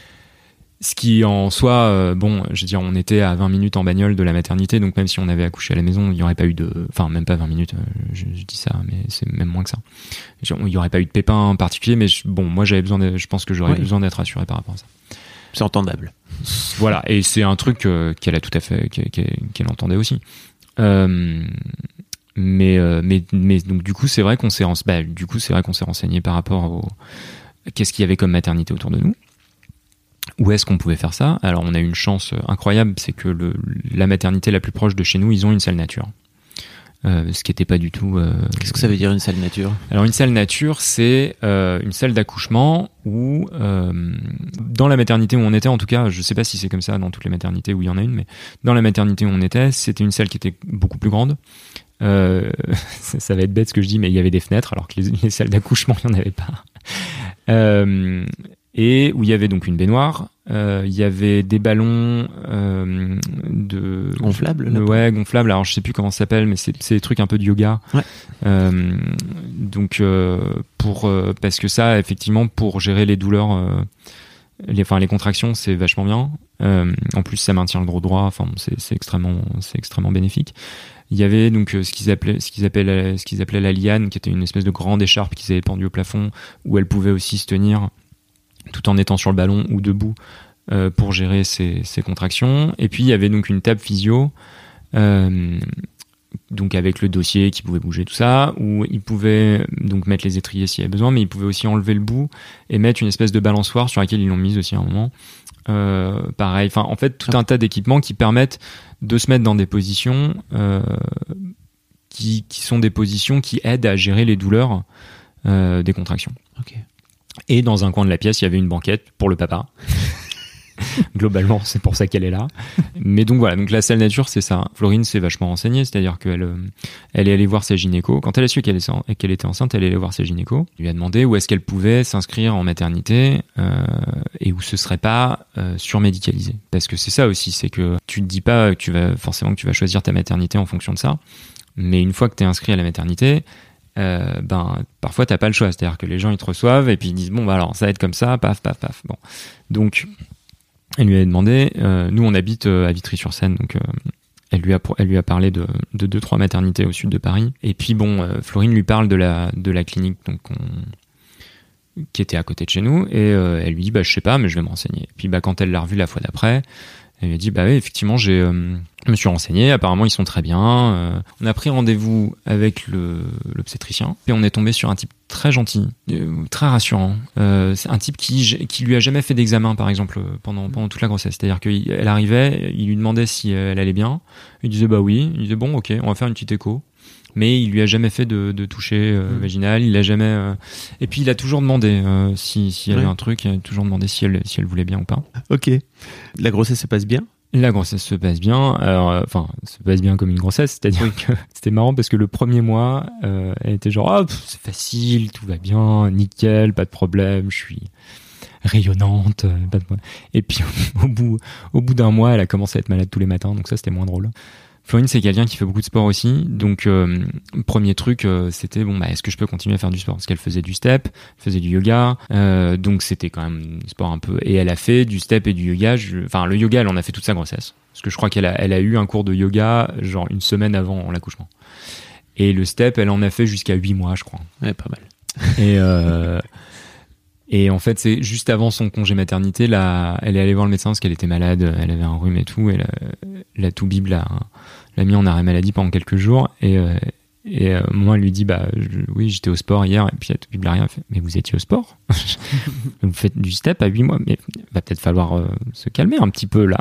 C: Ce qui en soi, euh, bon, je veux dire, on était à vingt minutes en bagnole de la maternité, donc même si on avait accouché à la maison, il n'y aurait pas eu de... Enfin, même pas vingt minutes, euh, je, je dis ça, mais c'est même moins que ça. Il n'y aurait pas eu de pépin particulier, mais je, bon, moi j'avais besoin de, je pense que j'aurais oui. besoin d'être rassuré par rapport à ça.
B: C'est entendable.
C: Voilà, et c'est un truc euh, qu'elle a tout à fait... qu'elle, qu'elle entendait aussi. Euh, mais, euh, mais, mais donc du coup, c'est vrai qu'on s'est, bah, du coup, c'est vrai qu'on s'est renseigné par rapport au... Qu'est-ce qu'il y avait comme maternité autour de nous ? Où est-ce qu'on pouvait faire ça ? Alors on a eu une chance incroyable, c'est que le, la maternité la plus proche de chez nous, ils ont une salle nature. Euh, ce qui n'était pas du tout... Euh,
B: Qu'est-ce que ça veut dire une salle nature ?
C: Alors une salle nature, c'est euh, une salle d'accouchement où, euh, dans la maternité où on était, en tout cas, je ne sais pas si c'est comme ça dans toutes les maternités où il y en a une, mais dans la maternité où on était, c'était une salle qui était beaucoup plus grande. Euh, ça, ça va être bête ce que je dis, mais il y avait des fenêtres, alors que les, les salles d'accouchement, il n'y en avait pas. Euh, et où il y avait donc une baignoire, euh, il y avait des ballons euh, de
B: gonflables,
C: là, ouais, gonflables. Alors je sais plus comment ça s'appelle, mais c'est, c'est des trucs un peu de yoga.
B: Ouais.
C: Euh, donc euh, pour euh, parce que ça, effectivement, pour gérer les douleurs, euh, les, enfin, les contractions, c'est vachement bien. Euh, en plus, ça maintient le gros droit. Enfin, c'est, c'est extrêmement, c'est extrêmement bénéfique. Il y avait donc ce qu'ils appelaient, ce qu'ils appelaient, ce qu'ils appelaient la liane, qui était une espèce de grande écharpe qu'ils avaient pendue au plafond, où elle pouvait aussi se tenir tout en étant sur le ballon ou debout euh, pour gérer ses, ses contractions. Et puis il y avait donc une table physio. Euh, donc avec le dossier qui pouvait bouger, tout ça, où il pouvait donc mettre les étriers s'il y avait besoin, mais il pouvait aussi enlever le bout et mettre une espèce de balançoire sur laquelle ils l'ont mise aussi à un moment. Euh, pareil, enfin en fait tout un tas d'équipements qui permettent de se mettre dans des positions euh, qui, qui sont des positions qui aident à gérer les douleurs euh, des contractions.
B: Ok.
C: Et dans un coin de la pièce, il y avait une banquette pour le papa. Globalement, c'est pour ça qu'elle est là. Mais donc voilà, donc la salle nature, c'est ça. Florine s'est vachement renseignée, c'est-à-dire qu'elle euh, elle est allée voir sa gynéco. Quand elle a su qu'elle, est, qu'elle était enceinte, elle est allée voir sa gynéco. Elle lui a demandé où est-ce qu'elle pouvait s'inscrire en maternité euh, et où ce serait pas euh, surmédicalisé. Parce que c'est ça aussi, c'est que tu te dis pas que tu vas forcément que tu vas choisir ta maternité en fonction de ça. Mais une fois que tu es inscrit à la maternité, Euh, ben parfois t'as pas le choix, c'est-à-dire que les gens ils te reçoivent et puis ils disent bon bah alors ça va être comme ça, paf paf paf. Bon, donc elle lui a demandé, euh, nous on habite euh, à Vitry-sur-Seine, donc euh, elle lui a elle lui a parlé de de deux trois maternités au sud de Paris. Et puis bon, euh, Florine lui parle de la de la clinique donc on, qui était à côté de chez nous et euh, elle lui dit bah je sais pas mais je vais me renseigner. Et puis bah quand elle l'a revu la fois d'après, elle lui a dit bah oui effectivement j'ai euh, je me suis renseigné, apparemment ils sont très bien. Euh, on a pris rendez-vous avec le l'obstétricien et on est tombé sur un type très gentil, euh, très rassurant. Euh, c'est un type qui qui lui a jamais fait d'examen par exemple pendant pendant toute la grossesse. C'est-à-dire qu'elle arrivait, il lui demandait si elle allait bien, il disait bah oui, il disait bon ok on va faire une petite écho. Mais il lui a jamais fait de, de toucher euh, mmh. vaginal, il a jamais. Euh... Et puis il a toujours demandé euh, si si elle ouais. avait un truc, il a toujours demandé si elle si elle voulait bien ou pas.
B: Ok. La grossesse se passe bien ?
C: La grossesse se passe bien, alors enfin euh, se passe bien comme une grossesse, c'est-à-dire oui. que c'était marrant parce que le premier mois, euh, elle était genre ah oh, c'est facile, tout va bien, nickel, pas de problème, je suis rayonnante, pas de problème. Et puis au bout au bout d'un mois, elle a commencé à être malade tous les matins, donc ça c'était moins drôle. Florine, c'est quelqu'un qui fait beaucoup de sport aussi. Donc, euh, premier truc, euh, c'était bon, bah, est-ce que je peux continuer à faire du sport ? Parce qu'elle faisait du step, elle faisait du yoga. Euh, donc, c'était quand même un sport un peu. Et elle a fait du step et du yoga. Je... Enfin, le yoga, elle en a fait toute sa grossesse. Parce que je crois qu'elle a, elle a eu un cours de yoga, genre une semaine avant l'accouchement. Et le step, elle en a fait jusqu'à huit mois, je crois.
B: Ouais, pas mal.
C: Et, euh, et en fait, c'est juste avant son congé maternité, là, elle est allée voir le médecin parce qu'elle était malade, elle avait un rhume et tout. Et la, la toubib l'a, l'a mis en arrêt maladie pendant quelques jours. Et, euh, et à un moment, elle lui dit bah, je, oui, j'étais au sport hier. Et puis la toubib l'a rien fait. Mais vous étiez au sport ? Vous faites du step à huit mois. Mais il va peut-être falloir euh, se calmer un petit peu là.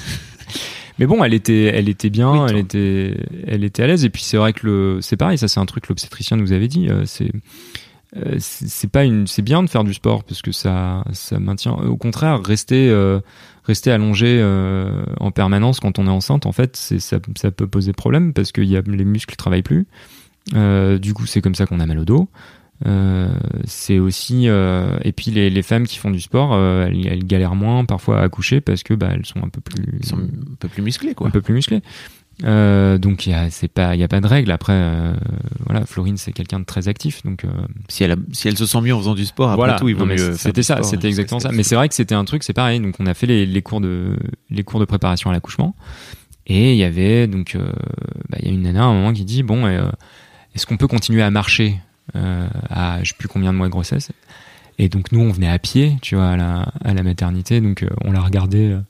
C: Mais bon, elle était, elle était bien, oui, elle était, elle était à l'aise. Et puis c'est vrai que le, c'est pareil, ça c'est un truc que l'obstétricien nous avait dit. Euh, c'est Euh, c'est, c'est pas une, c'est bien de faire du sport parce que ça, ça maintient. Au contraire, rester, euh, rester allongé euh, en permanence quand on est enceinte, en fait, c'est, ça, ça peut poser problème parce que y a, les muscles travaillent plus. Euh, du coup, c'est comme ça qu'on a mal au dos. Euh, c'est aussi, euh, et puis les, les femmes qui font du sport, euh, elles, elles galèrent moins parfois à accoucher parce que bah elles sont un peu plus,
B: elles sont un peu plus musclées quoi.
C: Un peu plus musclées. Euh, donc il y a c'est pas il y a pas de règle après euh, voilà Florine c'est quelqu'un de très actif donc euh,
B: si elle a, si elle se sent mieux en faisant du sport après
C: voilà,
B: tout il vaut
C: non,
B: mieux
C: c'était ça
B: sport,
C: c'était
B: hein,
C: exactement
B: ça
C: mais c'est vrai que c'était un truc c'est pareil donc on a fait les, les cours de les cours de préparation à l'accouchement et il y avait donc euh, bah, il y a une nana à un moment qui dit bon euh, est-ce qu'on peut continuer à marcher euh, à je sais plus combien de mois de grossesse et donc nous on venait à pied tu vois à la à la maternité donc euh, on l'a regardé euh,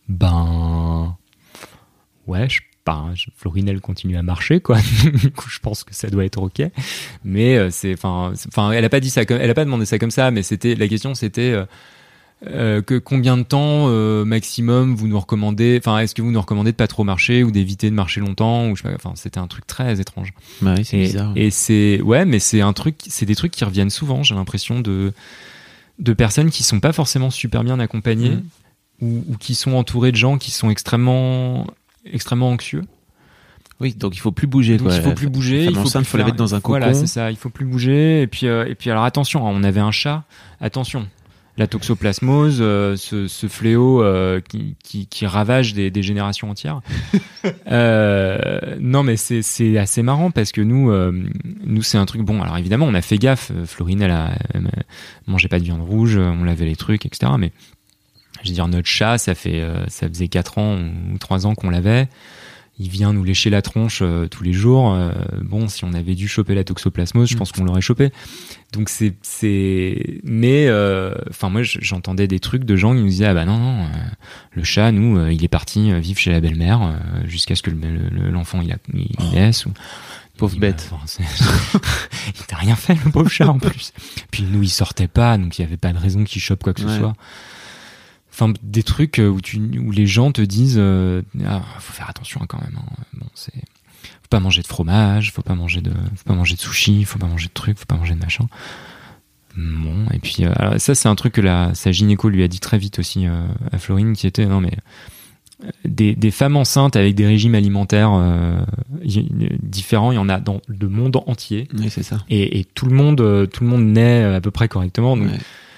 C: ben ouais je Enfin, Florine, elle continue à marcher, quoi. Du coup, je pense que ça doit être ok. Mais euh, c'est, enfin, enfin, elle a pas dit ça, comme, elle a pas demandé ça comme ça. Mais c'était la question, c'était euh, euh, que combien de temps euh, maximum vous nous recommandez. Enfin, est-ce que vous nous recommandez de pas trop marcher ou d'éviter de marcher longtemps ou je sais pas. Enfin, c'était un truc très étrange.
B: Bah oui, c'est
C: et,
B: bizarre.
C: Et c'est, ouais, mais c'est un truc, c'est des trucs qui reviennent souvent. J'ai l'impression de de personnes qui sont pas forcément super bien accompagnées mmh. ou, ou qui sont entourées de gens qui sont extrêmement extrêmement anxieux.
B: Oui, donc il faut plus bouger.
C: Donc
B: quoi.
C: il faut plus bouger.
B: Il faut, il faut la mettre dans un cocon.
C: Voilà, c'est ça. Il faut plus bouger. Et puis, euh, et puis alors attention, on avait un chat. Attention, la toxoplasmose, euh, ce, ce fléau euh, qui, qui, qui ravage des, des générations entières. euh, non, mais c'est, c'est assez marrant parce que nous, euh, nous c'est un truc bon. Alors évidemment, on a fait gaffe. Florine, elle, a, elle mangeait pas de viande rouge, on lavait les trucs, et cetera. Mais Je veux dire, notre chat, ça fait, euh, ça faisait quatre ans ou trois ans qu'on l'avait. Il vient nous lécher la tronche euh, tous les jours. Euh, bon, si on avait dû choper la toxoplasmose, je pense qu'on l'aurait chopé. Donc c'est, c'est, mais, enfin euh, moi j'entendais des trucs de gens qui nous disaient ah bah non non, euh, le chat, nous, euh, il est parti vivre chez la belle-mère euh, jusqu'à ce que le, le, l'enfant il, a, il oh. naisse. Ou...
B: Pauvre
C: il,
B: bête.
C: Bah, il t'a rien fait le pauvre chat en plus. Puis nous il sortait pas, donc il y avait pas de raison qu'il chope quoi que ouais. ce soit. Enfin, des trucs où, tu, où les gens te disent euh, ah, faut faire attention quand même. Hein. Bon, c'est, faut pas manger de fromage, faut pas manger de, faut pas manger de sushi, faut pas manger de trucs, faut pas manger de machin. Bon, et puis euh, alors ça c'est un truc que la, sa gynéco lui a dit très vite aussi euh, à Florine, qui était non mais des, des femmes enceintes avec des régimes alimentaires euh, différents, il y en a dans le monde entier.
B: Oui, c'est ça.
C: Et, et tout le monde, tout le monde naît à peu près correctement. Donc, ouais.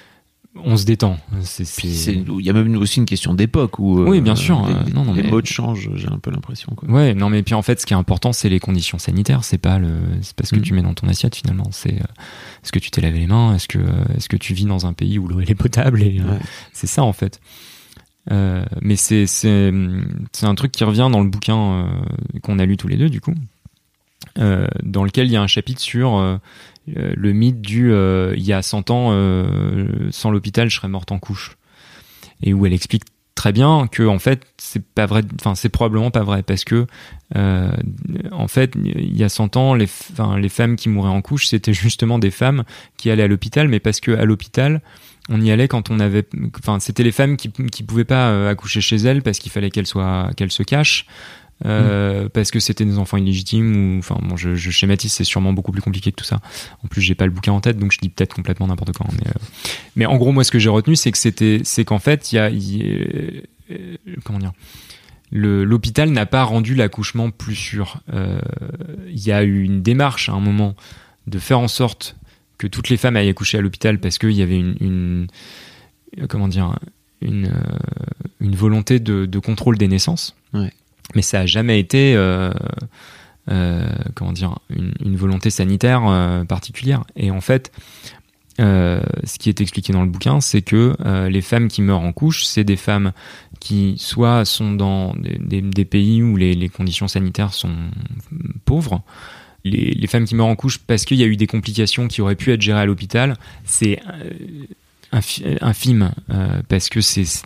C: On se détend. C'est, c'est...
B: c'est, il y a même aussi une question d'époque où
C: oui, bien sûr.
B: Euh, les,
C: non, non,
B: les
C: mais...
B: modes changent. J'ai un peu l'impression. Quoi.
C: Ouais, non, mais puis en fait, ce qui est important, c'est les conditions sanitaires. C'est pas le, c'est pas ce que mmh. tu mets dans ton assiette finalement. C'est euh, est-ce que tu t'es lavé les mains, est-ce que, est-ce que tu vis dans un pays où l'eau est potable et euh, ouais. c'est ça en fait. Euh, mais c'est, c'est, c'est un truc qui revient dans le bouquin euh, qu'on a lu tous les deux du coup, euh, dans lequel il y a un chapitre sur euh, Euh, le mythe du euh, il y a cent ans euh, sans l'hôpital je serais morte en couche, et où elle explique très bien que en fait c'est pas vrai, enfin c'est probablement pas vrai parce que euh, en fait il y a cent ans les, enfin, les femmes qui mouraient en couche c'était justement des femmes qui allaient à l'hôpital, mais parce que à l'hôpital on y allait quand on avait, enfin c'était les femmes qui qui pouvaient pas euh, accoucher chez elles parce qu'il fallait qu'elles soient qu'elles se cachent. Euh, mmh. Parce que c'était des enfants illégitimes ou enfin bon je, je schématise, c'est sûrement beaucoup plus compliqué que tout ça. En plus j'ai pas le bouquin en tête donc je dis peut-être complètement n'importe quoi, mais euh, mais en gros moi ce que j'ai retenu c'est que c'était c'est qu'en fait il y a, y a euh, comment dire le l'hôpital n'a pas rendu l'accouchement plus sûr. Il euh, y a eu une démarche à un moment de faire en sorte que toutes les femmes aillent accoucher à l'hôpital parce qu'il y avait une, une comment dire une euh, une volonté de, de contrôle des naissances.
B: Ouais.
C: Mais ça a jamais été euh, euh, comment dire une, une volonté sanitaire euh, particulière. Et en fait, euh, ce qui est expliqué dans le bouquin, c'est que euh, les femmes qui meurent en couche, c'est des femmes qui soit sont dans des, des, des pays où les, les conditions sanitaires sont pauvres. Les, les femmes qui meurent en couche parce qu'il y a eu des complications qui auraient pu être gérées à l'hôpital, c'est euh, infime euh, parce que c'est, c'est,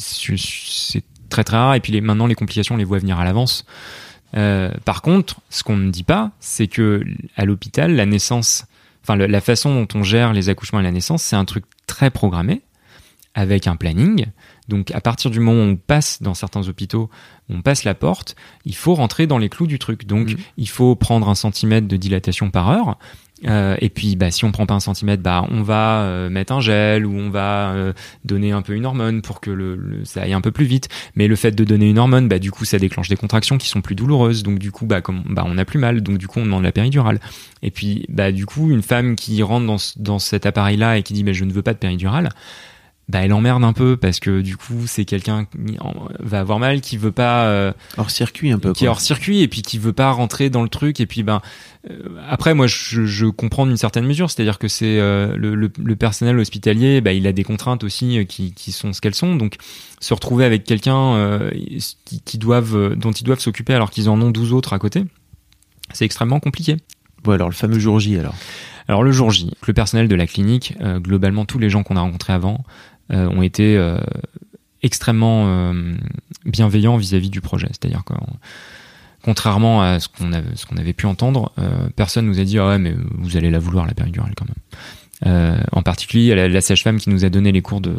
C: c'est très très rare, et puis les, maintenant les complications on les voit venir à l'avance. Euh, par contre, ce qu'on ne dit pas, c'est que à l'hôpital, la naissance, enfin le, la façon dont on gère les accouchements et la naissance, c'est un truc très programmé, avec un planning. Donc à partir du moment où on passe dans certains hôpitaux, on passe la porte, il faut rentrer dans les clous du truc. Donc mmh. il faut prendre un centimètre de dilatation par heure. Euh, et puis bah si on prend pas un centimètre, bah on va euh, mettre un gel ou on va euh, donner un peu une hormone pour que le, le ça aille un peu plus vite. Mais le fait de donner une hormone, bah du coup ça déclenche des contractions qui sont plus douloureuses. Donc du coup bah comme bah on a plus mal, donc du coup on demande la péridurale. Et puis bah du coup une femme qui rentre dans dans cet appareil là et qui dit bah je ne veux pas de péridurale, bah elle emmerde un peu parce que du coup c'est quelqu'un qui va avoir mal, qui veut pas euh,
B: hors circuit un peu,
C: qui est hors circuit et puis qui veut pas rentrer dans le truc. Et puis ben euh, après moi je, je comprends d'une certaine mesure, c'est-à-dire que c'est euh, le, le, le personnel hospitalier, bah il a des contraintes aussi euh, qui, qui sont ce qu'elles sont. Donc se retrouver avec quelqu'un euh, qui, qui doivent dont ils doivent s'occuper alors qu'ils en ont douze autres à côté, c'est extrêmement compliqué.
B: Bon alors le fameux jour J alors.
C: Alors le jour J, le personnel de la clinique, euh, globalement tous les gens qu'on a rencontrés avant euh, ont été euh, extrêmement euh, bienveillants vis-à-vis du projet. C'est-à-dire que contrairement à ce qu'on avait, ce qu'on avait pu entendre, euh, personne nous a dit ah ouais mais vous allez la vouloir la péridurale quand même. Euh, en particulier la, la sage-femme qui nous a donné les cours de,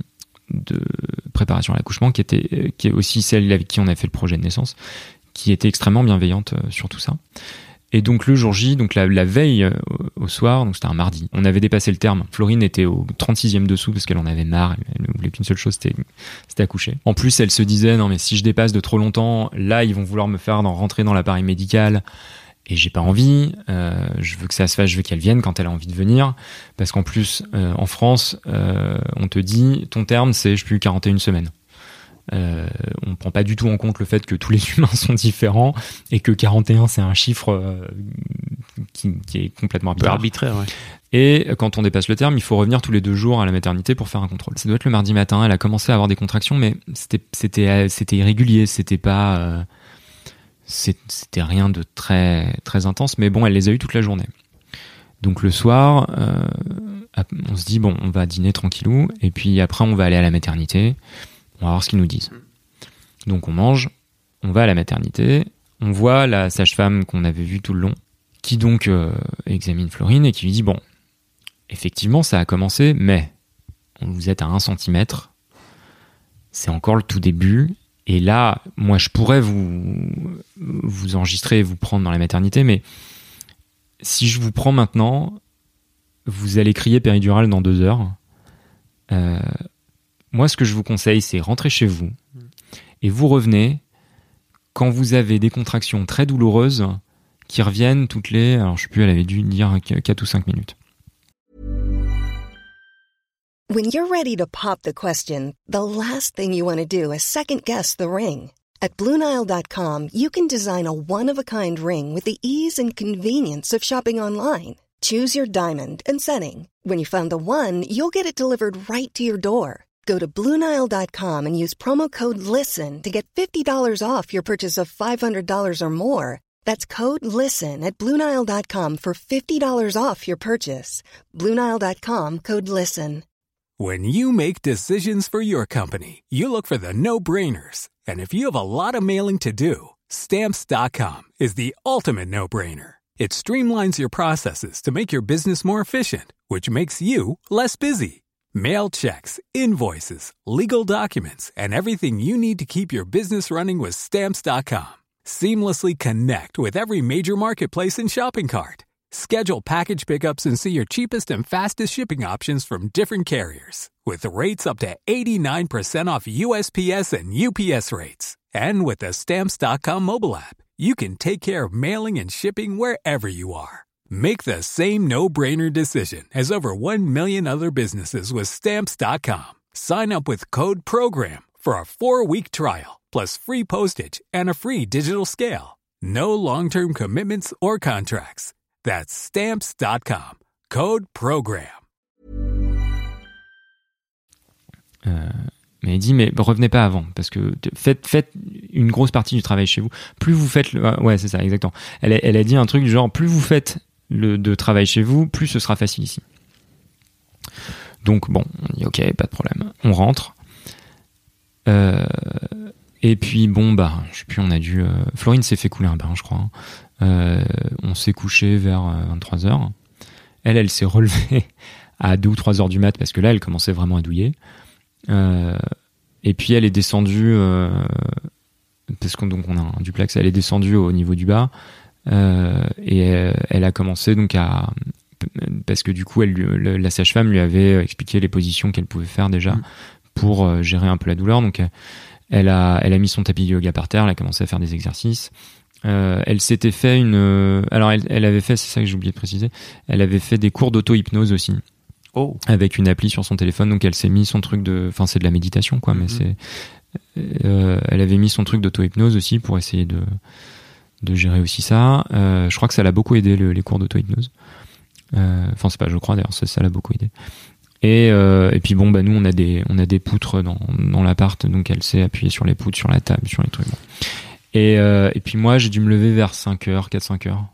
C: de préparation à l'accouchement, qui était qui est aussi celle avec qui on a fait le projet de naissance, qui était extrêmement bienveillante euh, sur tout ça. Et donc le jour J, donc la, la veille euh, au soir, donc c'était un mardi, on avait dépassé le terme. Florine était au trente-sixième dessous parce qu'elle en avait marre, elle ne voulait qu'une seule chose, c'était, c'était accoucher. En plus, elle se disait, non mais si je dépasse de trop longtemps, là ils vont vouloir me faire dans, rentrer dans l'appareil médical et j'ai pas envie, euh, je veux que ça se fasse, je veux qu'elle vienne quand elle a envie de venir. Parce qu'en plus, euh, en France, euh, on te dit, ton terme c'est, je sais plus, quarante et une semaines. Euh, on prend pas du tout en compte le fait que tous les humains sont différents et que quarante et un c'est un chiffre euh, qui, qui est complètement arbitraire.
B: arbitraire ouais.
C: Et quand on dépasse le terme, il faut revenir tous les deux jours à la maternité pour faire un contrôle. Ça doit être le mardi matin. Elle a commencé à avoir des contractions, mais c'était c'était c'était irrégulier. C'était pas euh, c'était rien de très très intense. Mais bon, elle les a eu toute la journée. Donc le soir, euh, on se dit bon, on va dîner tranquillou, et puis après on va aller à la maternité. On va voir ce qu'ils nous disent. Donc on mange, on va à la maternité, on voit la sage-femme qu'on avait vue tout le long, qui donc euh, examine Florine et qui lui dit bon, effectivement ça a commencé, mais vous êtes à un centimètre, c'est encore le tout début, et là, moi je pourrais vous, vous enregistrer et vous prendre dans la maternité, mais si je vous prends maintenant, vous allez crier péridurale dans deux heures. Euh, moi ce que je vous conseille, c'est rentrer chez vous, et vous revenez quand vous avez des contractions très douloureuses qui reviennent toutes les... Alors, je sais plus, elle avait dû dire quatre ou cinq minutes.
D: When you're ready to pop the question, the last thing you want to do is second-guess the ring. At Blue Nile dot com, you can design a one-of-a-kind ring with the ease and convenience of shopping online. Choose your diamond and setting. When you find the one, you'll get it delivered right to your door. Go to Blue Nile dot com and use promo code LISTEN to get fifty dollars off your purchase of five hundred dollars or more. That's code LISTEN at Blue Nile dot com for fifty dollars off your purchase. Blue Nile dot com, code LISTEN.
E: When you make decisions for your company, you look for the no-brainers. And if you have a lot of mailing to do, Stamps dot com is the ultimate no-brainer. It streamlines your processes to make your business more efficient, which makes you less busy. Mail checks, invoices, legal documents, and everything you need to keep your business running with Stamps dot com. Seamlessly connect with every major marketplace and shopping cart. Schedule package pickups and see your cheapest and fastest shipping options from different carriers. With rates up to eighty-nine percent off U S P S and U P S rates. And with the Stamps dot com mobile app, you can take care of mailing and shipping wherever you are. Make the same no-brainer decision as over one million other businesses with Stamps dot com. Sign up with code PROGRAM for a four-week trial, plus free postage and a free digital scale. No long-term commitments or contracts. That's Stamps dot com. Code PROGRAM.
C: Euh, mais elle dit, mais revenez pas avant, parce que faites, faites une grosse partie du travail chez vous. Plus vous faites... Le, ouais, c'est ça, exactement. Elle a, elle a dit un truc du genre, plus vous faites... Le, de travail chez vous, plus ce sera facile ici. Donc bon, on dit ok, pas de problème. On rentre. Euh, et puis bon, bah, je sais plus, on a dû... Euh, Florine s'est fait couler un bain, je crois. Hein. Euh, on s'est couché vers vingt-trois heures. Elle, elle s'est relevée à deux ou trois heures du mat, parce que là, elle commençait vraiment à douiller. Euh, et puis elle est descendue... Euh, parce qu'on donc on a un duplex, elle est descendue au niveau du bas. Euh, et elle, elle a commencé donc à... Parce que du coup, elle, la sage-femme lui avait expliqué les positions qu'elle pouvait faire déjà mmh. pour euh, gérer un peu la douleur. Donc elle a, elle a mis son tapis de yoga par terre, elle a commencé à faire des exercices. Euh, elle s'était fait une... Alors elle, elle avait fait, c'est ça que j'ai oublié de préciser, elle avait fait des cours d'auto-hypnose aussi. Oh. Avec une appli sur son téléphone, donc elle s'est mis son truc de... Enfin, c'est de la méditation, quoi, mmh. mais c'est... Euh, elle avait mis son truc d'auto-hypnose aussi pour essayer de... de gérer aussi ça. Euh, je crois que ça l'a beaucoup aidé, le, les cours d'auto-hypnose. Euh, enfin, c'est pas, je crois d'ailleurs, ça, ça l'a beaucoup aidé. Et, euh, et puis bon, bah nous, on a des, on a des poutres dans, dans l'appart, donc elle s'est appuyée sur les poutres, sur la table, sur les trucs. Bon. Et, euh, et puis moi, j'ai dû me lever vers cinq heures, quatre cinq heures.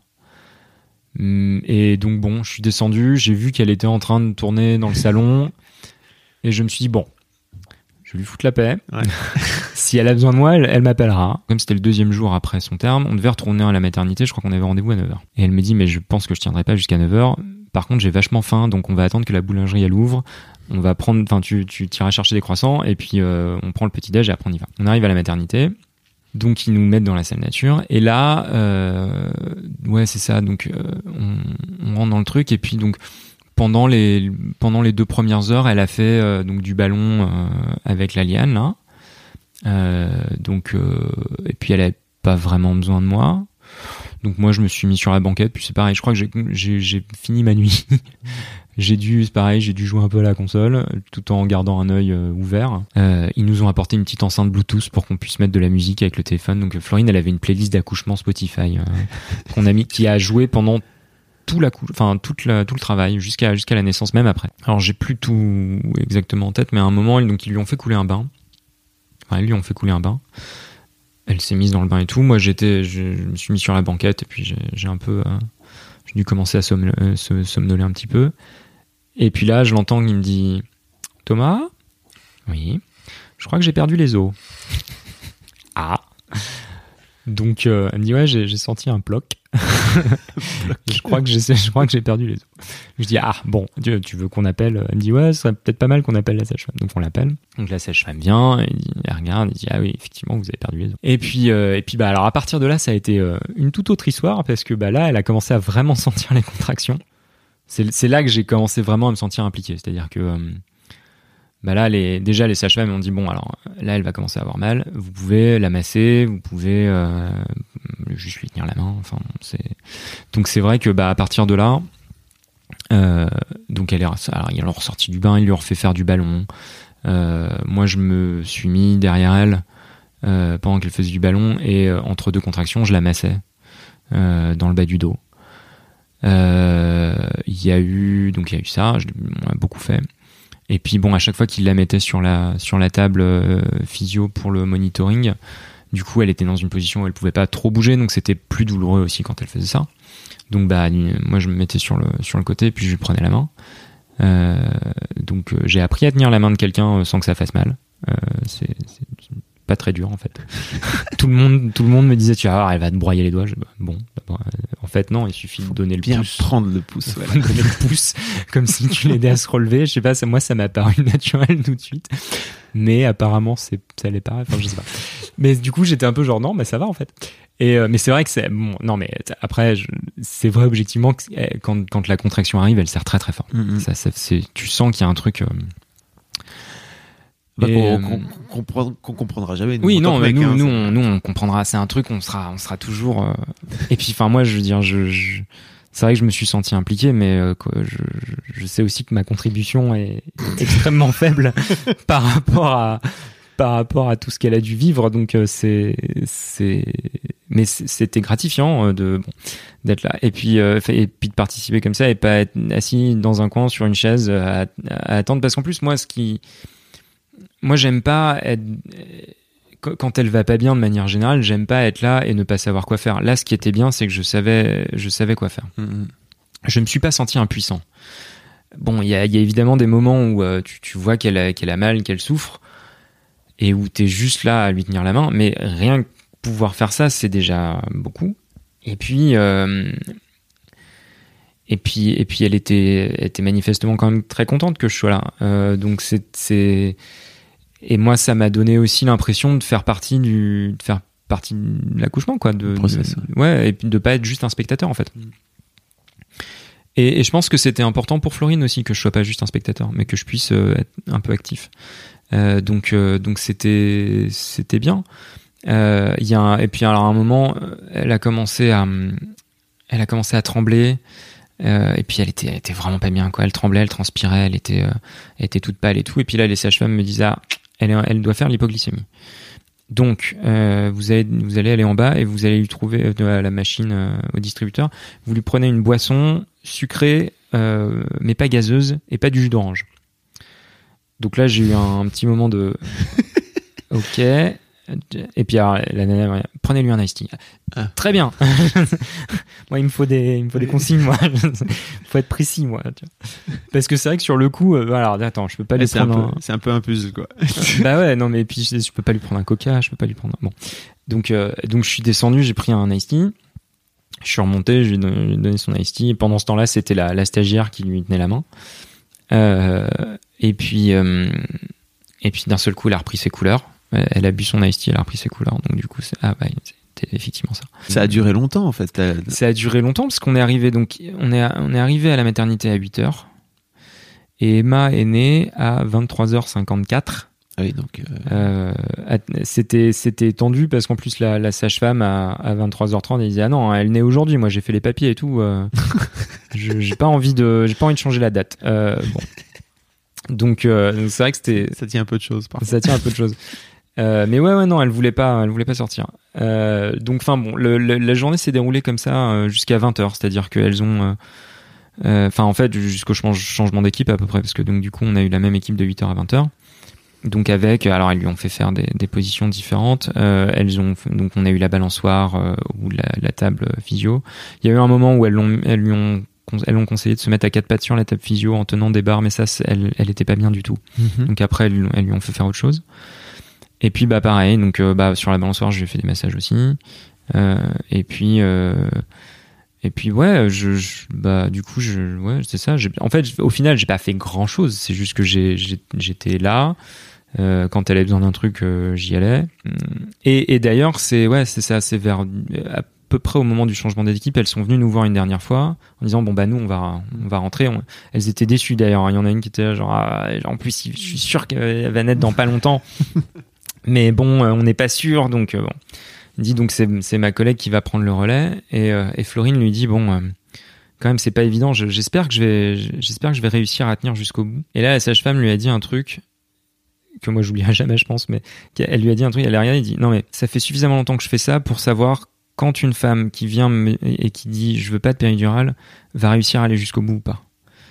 C: Et donc bon, je suis descendu, j'ai vu qu'elle était en train de tourner dans le salon, et je me suis dit, bon, je vais lui foutre la paix. Ouais. Si elle a besoin de moi, elle, elle m'appellera. Comme c'était le deuxième jour après son terme, on devait retourner à la maternité, je crois qu'on avait rendez-vous à neuf heures. Et elle me dit, mais je pense que je tiendrai pas jusqu'à neuf heures. Par contre, j'ai vachement faim, donc on va attendre que la boulangerie elle ouvre. On va prendre, enfin, tu, tu iras chercher des croissants, et puis euh, on prend le petit-déj, et après on y va. On arrive à la maternité. Donc ils nous mettent dans la salle nature, et là, euh, ouais, c'est ça, donc euh, on, on rentre dans le truc, et puis donc pendant les pendant les deux premières heures, elle a fait euh, donc du ballon euh, avec la liane là, euh, donc euh, et puis elle avait pas vraiment besoin de moi, donc moi je me suis mis sur la banquette, puis c'est pareil, je crois que j'ai j'ai, j'ai fini ma nuit. J'ai dû, c'est pareil, j'ai dû jouer un peu à la console, tout en gardant un œil euh, ouvert. Euh, ils nous ont apporté une petite enceinte Bluetooth pour qu'on puisse mettre de la musique avec le téléphone. Donc Florine, elle avait une playlist d'accouchement Spotify euh, qu'on a mis, qui a joué pendant tout la cou- enfin toute la, tout le travail jusqu'à jusqu'à la naissance, même après. Alors j'ai plus tout exactement en tête, mais à un moment, ils, donc ils lui ont fait couler un bain. Enfin, ils lui ont fait couler un bain. Elle s'est mise dans le bain et tout. Moi, j'étais, je, je me suis mis sur la banquette et puis j'ai, j'ai un peu, euh, j'ai dû commencer à somn- euh, se somnoler un petit peu. Et puis là, je l'entends qui me dit « Thomas ? Oui, je crois que j'ai perdu les os. » Ah. Donc, euh, elle me dit « Ouais, j'ai, j'ai senti un ploc. je, crois que j'ai, je crois que j'ai perdu les os. » Je dis « Ah, bon, tu, tu veux qu'on appelle ?» Elle me dit « Ouais, ce serait peut-être pas mal qu'on appelle la sage-femme. » Donc, on l'appelle. Donc, la sage-femme vient, elle, dit, elle regarde, elle dit « Ah oui, effectivement, vous avez perdu les os. » Et puis, euh, et puis bah, alors, à partir de là, ça a été euh, une toute autre histoire parce que bah, là, elle a commencé à vraiment sentir les contractions. C'est, c'est là que j'ai commencé vraiment à me sentir impliqué. C'est-à-dire que euh, bah là, les, déjà, les sages-femmes m'ont dit, bon, alors là, elle va commencer à avoir mal. Vous pouvez la masser, vous pouvez euh, juste lui tenir la main. Enfin, c'est... Donc, c'est vrai que bah, à partir de là, euh, donc elle est, alors, ils l'ont ressorti du bain, ils lui ont refait faire du ballon. Euh, moi, je me suis mis derrière elle euh, pendant qu'elle faisait du ballon et euh, entre deux contractions, je la massais euh, dans le bas du dos. Il euh, y a eu donc il y a eu ça, je, on a beaucoup fait. Et puis bon, à chaque fois qu'il la mettait sur la sur la table euh, physio pour le monitoring, du coup, elle était dans une position où elle pouvait pas trop bouger, donc c'était plus douloureux aussi quand elle faisait ça. Donc bah moi je me mettais sur le sur le côté, puis je lui prenais la main. Euh, donc euh, j'ai appris à tenir la main de quelqu'un sans que ça fasse mal. Euh, c'est, c'est pas très dur en fait. tout le monde tout le monde me disait tu vas voir, elle va te broyer les doigts. Je, bah, bon, bah, en fait non, il suffit de donner le
B: bien
C: pouce.
B: prendre le pouce. Voilà.
C: Donner le pouce comme si tu l'aidais à se relever. Je sais pas, ça, moi ça m'a paru naturel tout de suite. Mais apparemment c'est ça l'est pas. Enfin je sais pas. Mais du coup j'étais un peu genre non, mais ça va en fait. Et euh, mais c'est vrai que c'est bon. Non mais après je, c'est vrai objectivement que quand quand la contraction arrive, elle serre très très fort. Mm-hmm. Ça, ça c'est tu sens qu'il y a un truc. Euh,
B: Bah,
C: et,
B: qu'on,
C: euh,
B: qu'on, qu'on, comprend, qu'on comprendra jamais. Nous,
C: oui, non, mais
B: mec,
C: nous,
B: hein,
C: nous,
B: c'est...
C: on, nous, on comprendra. C'est un truc, on sera, on sera toujours. Euh... Et puis, enfin, moi, je veux dire, je, je, c'est vrai que je me suis senti impliqué, mais euh, quoi, je, je, je sais aussi que ma contribution est extrêmement faible par rapport à, par rapport à tout ce qu'elle a dû vivre. Donc, euh, c'est, c'est, mais c'était gratifiant euh, de, bon, d'être là. Et puis, euh, et puis de participer comme ça et pas être assis dans un coin sur une chaise à, à attendre. Parce qu'en plus, moi, ce qui Moi, j'aime pas être... Quand elle va pas bien de manière générale, j'aime pas être là et ne pas savoir quoi faire. Là, ce qui était bien, c'est que je savais, je savais quoi faire. Mmh. Je me suis pas senti impuissant. Bon, il y a, y a évidemment des moments où euh, tu, tu vois qu'elle a, qu'elle a mal, qu'elle souffre, et où t'es juste là à lui tenir la main. Mais rien que pouvoir faire ça, c'est déjà beaucoup. Et puis... Euh, Et puis, et puis elle était, elle était manifestement quand même très contente que je sois là. Euh, donc c'est, c'est, et moi ça m'a donné aussi l'impression de faire partie du, de faire partie de l'accouchement, quoi, de,
B: process,
C: de ouais, et puis de pas être juste un spectateur en fait. Mm. Et, et je pense que c'était important pour Florine aussi que je sois pas juste un spectateur, mais que je puisse euh, être un peu actif. Euh, donc, euh, donc c'était, c'était bien. Euh, il y a un, et puis alors à un moment, elle a commencé à, elle a commencé à trembler. Euh, et puis elle était, elle était vraiment pas bien, quoi. Elle tremblait, elle transpirait, elle était, euh, elle était toute pâle et tout. Et puis là, les sages-femmes me disaient, ah, elle, est, elle doit faire l'hypoglycémie. Donc, euh, vous allez, vous allez aller en bas et vous allez lui trouver euh, la machine euh, au distributeur. Vous lui prenez une boisson sucrée, euh, mais pas gazeuse et pas du jus d'orange. Donc là, j'ai eu un, un petit moment de, ok. Et puis alors, la nana, prenez-lui un iced tea. Ah. Très bien. Moi, il me faut des, il me faut des consignes. Moi, faut être précis, moi. Tu vois. Parce que c'est vrai que sur le coup, euh, alors attends, je peux pas lui
B: c'est
C: prendre.
B: Un peu,
C: un...
B: C'est un peu un puzzle, quoi.
C: Bah ouais, non, mais puis je, je peux pas lui prendre un coca, je peux pas lui prendre. Bon, donc euh, donc je suis descendu, j'ai pris un iced tea. Je suis remonté, je lui ai donné, lui ai donné son iced tea. Et pendant ce temps-là, c'était la, la stagiaire qui lui tenait la main. Euh, et puis euh, et puis d'un seul coup, elle a repris ses couleurs. Elle a bu son iced tea, elle a repris ses couleurs. Donc du coup, c'est ah bah c'était effectivement ça.
B: Ça a duré longtemps en fait. T'as...
C: Ça a duré longtemps parce qu'on est arrivé donc on est on est arrivé à la maternité à huit heures et Emma est née à vingt-trois heures cinquante-quatre.
B: Ah oui, donc
C: euh... Euh, c'était c'était tendu parce qu'en plus la, la sage-femme à, à vingt-trois heures trente elle disait ah non, elle naît aujourd'hui, moi j'ai fait les papiers et tout. Euh, je, j'ai pas envie de j'ai pas envie de changer la date. Euh, bon. Donc, euh, donc c'est vrai que c'était
B: ça tient un peu de choses parfois.
C: Ça tient un peu de choses. Euh, mais ouais, ouais, non, elle voulait pas, elle voulait pas sortir. Euh, donc, enfin bon, le, le, la journée s'est déroulée comme ça euh, jusqu'à vingt heures, c'est-à-dire qu'elles ont, enfin euh, euh, en fait, jusqu'au change, changement d'équipe à peu près, parce que donc du coup, on a eu la même équipe de huit heures à vingt heures. Donc avec, alors elles lui ont fait faire des, des positions différentes. Euh, elles ont, donc on a eu la balançoire euh, ou la, la table physio. Il y a eu un moment où elles, l'ont, elles lui ont elles ont conseillé de se mettre à quatre pattes sur la table physio en tenant des barres, mais ça, elle, elle était pas bien du tout. Mm-hmm. Donc après, elles, elles lui ont fait faire autre chose. Et puis bah pareil, donc euh, bah sur la balançoire, je lui ai fait des massages aussi. Euh, et puis euh, et puis ouais, je, je bah du coup je ouais c'est ça. J'ai, en fait, au final, j'ai pas fait grand chose. C'est juste que j'ai, j'ai j'étais là. Euh, quand elle avait besoin d'un truc, euh, j'y allais. Et, et d'ailleurs, c'est ouais, c'est ça. C'est vers à peu près au moment du changement d'équipe, elles sont venues nous voir une dernière fois en disant bon bah nous on va on va rentrer. On, elles étaient déçues d'ailleurs. Il y en a une qui était là, genre ah, en plus je suis sûr qu'elle va naître dans pas longtemps. Mais bon, euh, on n'est pas sûr, donc euh, bon. Il dit donc c'est c'est ma collègue qui va prendre le relais et euh, et Florine lui dit bon euh, quand même c'est pas évident. Je, j'espère que je vais j'espère que je vais réussir à tenir jusqu'au bout. Et là la sage-femme lui a dit un truc que moi j'oublierai jamais, je pense, mais elle lui a dit un truc. Elle a rien. Il dit non mais ça fait suffisamment longtemps que je fais ça pour savoir quand une femme qui vient me, et qui dit je veux pas de péridurale va réussir à aller jusqu'au bout ou pas.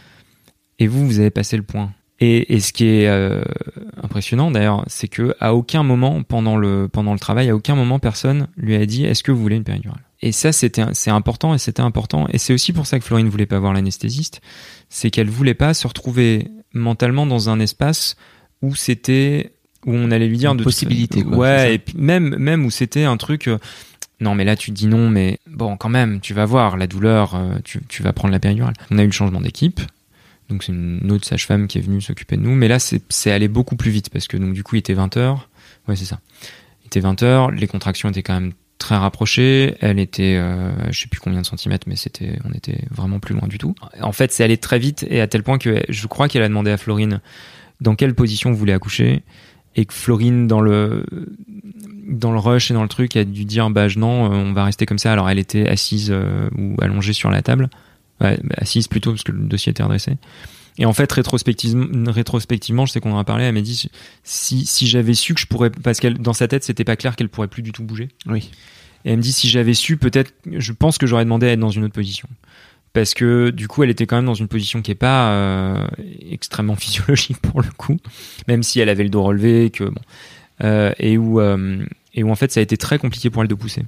C: Et vous vous avez passé le point. Et, et ce qui est euh, impressionnant d'ailleurs, c'est que à aucun moment pendant le pendant le travail, à aucun moment personne lui a dit est-ce que vous voulez une péridurale. Et ça c'était c'est important et c'était important et c'est aussi pour ça que Florine voulait pas voir l'anesthésiste, c'est qu'elle voulait pas se retrouver mentalement dans un espace où c'était où on allait lui dire
B: une
C: de
B: possibilité quoi.
C: Ouais, et puis même même où c'était un truc euh, non mais là tu dis non mais bon quand même tu vas voir la douleur, euh, tu tu vas prendre la péridurale. On a eu le changement d'équipe. Donc c'est une autre sage-femme qui est venue s'occuper de nous. Mais là, c'est, c'est allé beaucoup plus vite parce que donc du coup, il était vingt heures. Ouais, c'est ça. Il était vingt heures. Les contractions étaient quand même très rapprochées. Elle était, euh, je sais plus combien de centimètres, mais c'était, on était vraiment plus loin du tout. En fait, c'est allé très vite et à tel point que je crois qu'elle a demandé à Florine dans quelle position vous voulez accoucher et que Florine, dans le, dans le rush et dans le truc, a dû dire, bah non, on va rester comme ça. Alors elle était assise euh, ou allongée sur la table. Ouais, assise plutôt parce que le dossier était redressé. Et en fait, rétrospectivement, rétrospectivement, je sais qu'on en a parlé, elle m'a dit si si j'avais su que je pourrais, parce qu'elle dans sa tête c'était pas clair qu'elle pourrait plus du tout bouger.
B: Oui.
C: Et elle me dit si j'avais su, peut-être, je pense que j'aurais demandé à être dans une autre position, parce que du coup, elle était quand même dans une position qui est pas euh, extrêmement physiologique pour le coup, même si elle avait le dos relevé, que bon, euh, et où euh, et où en fait ça a été très compliqué pour elle de pousser.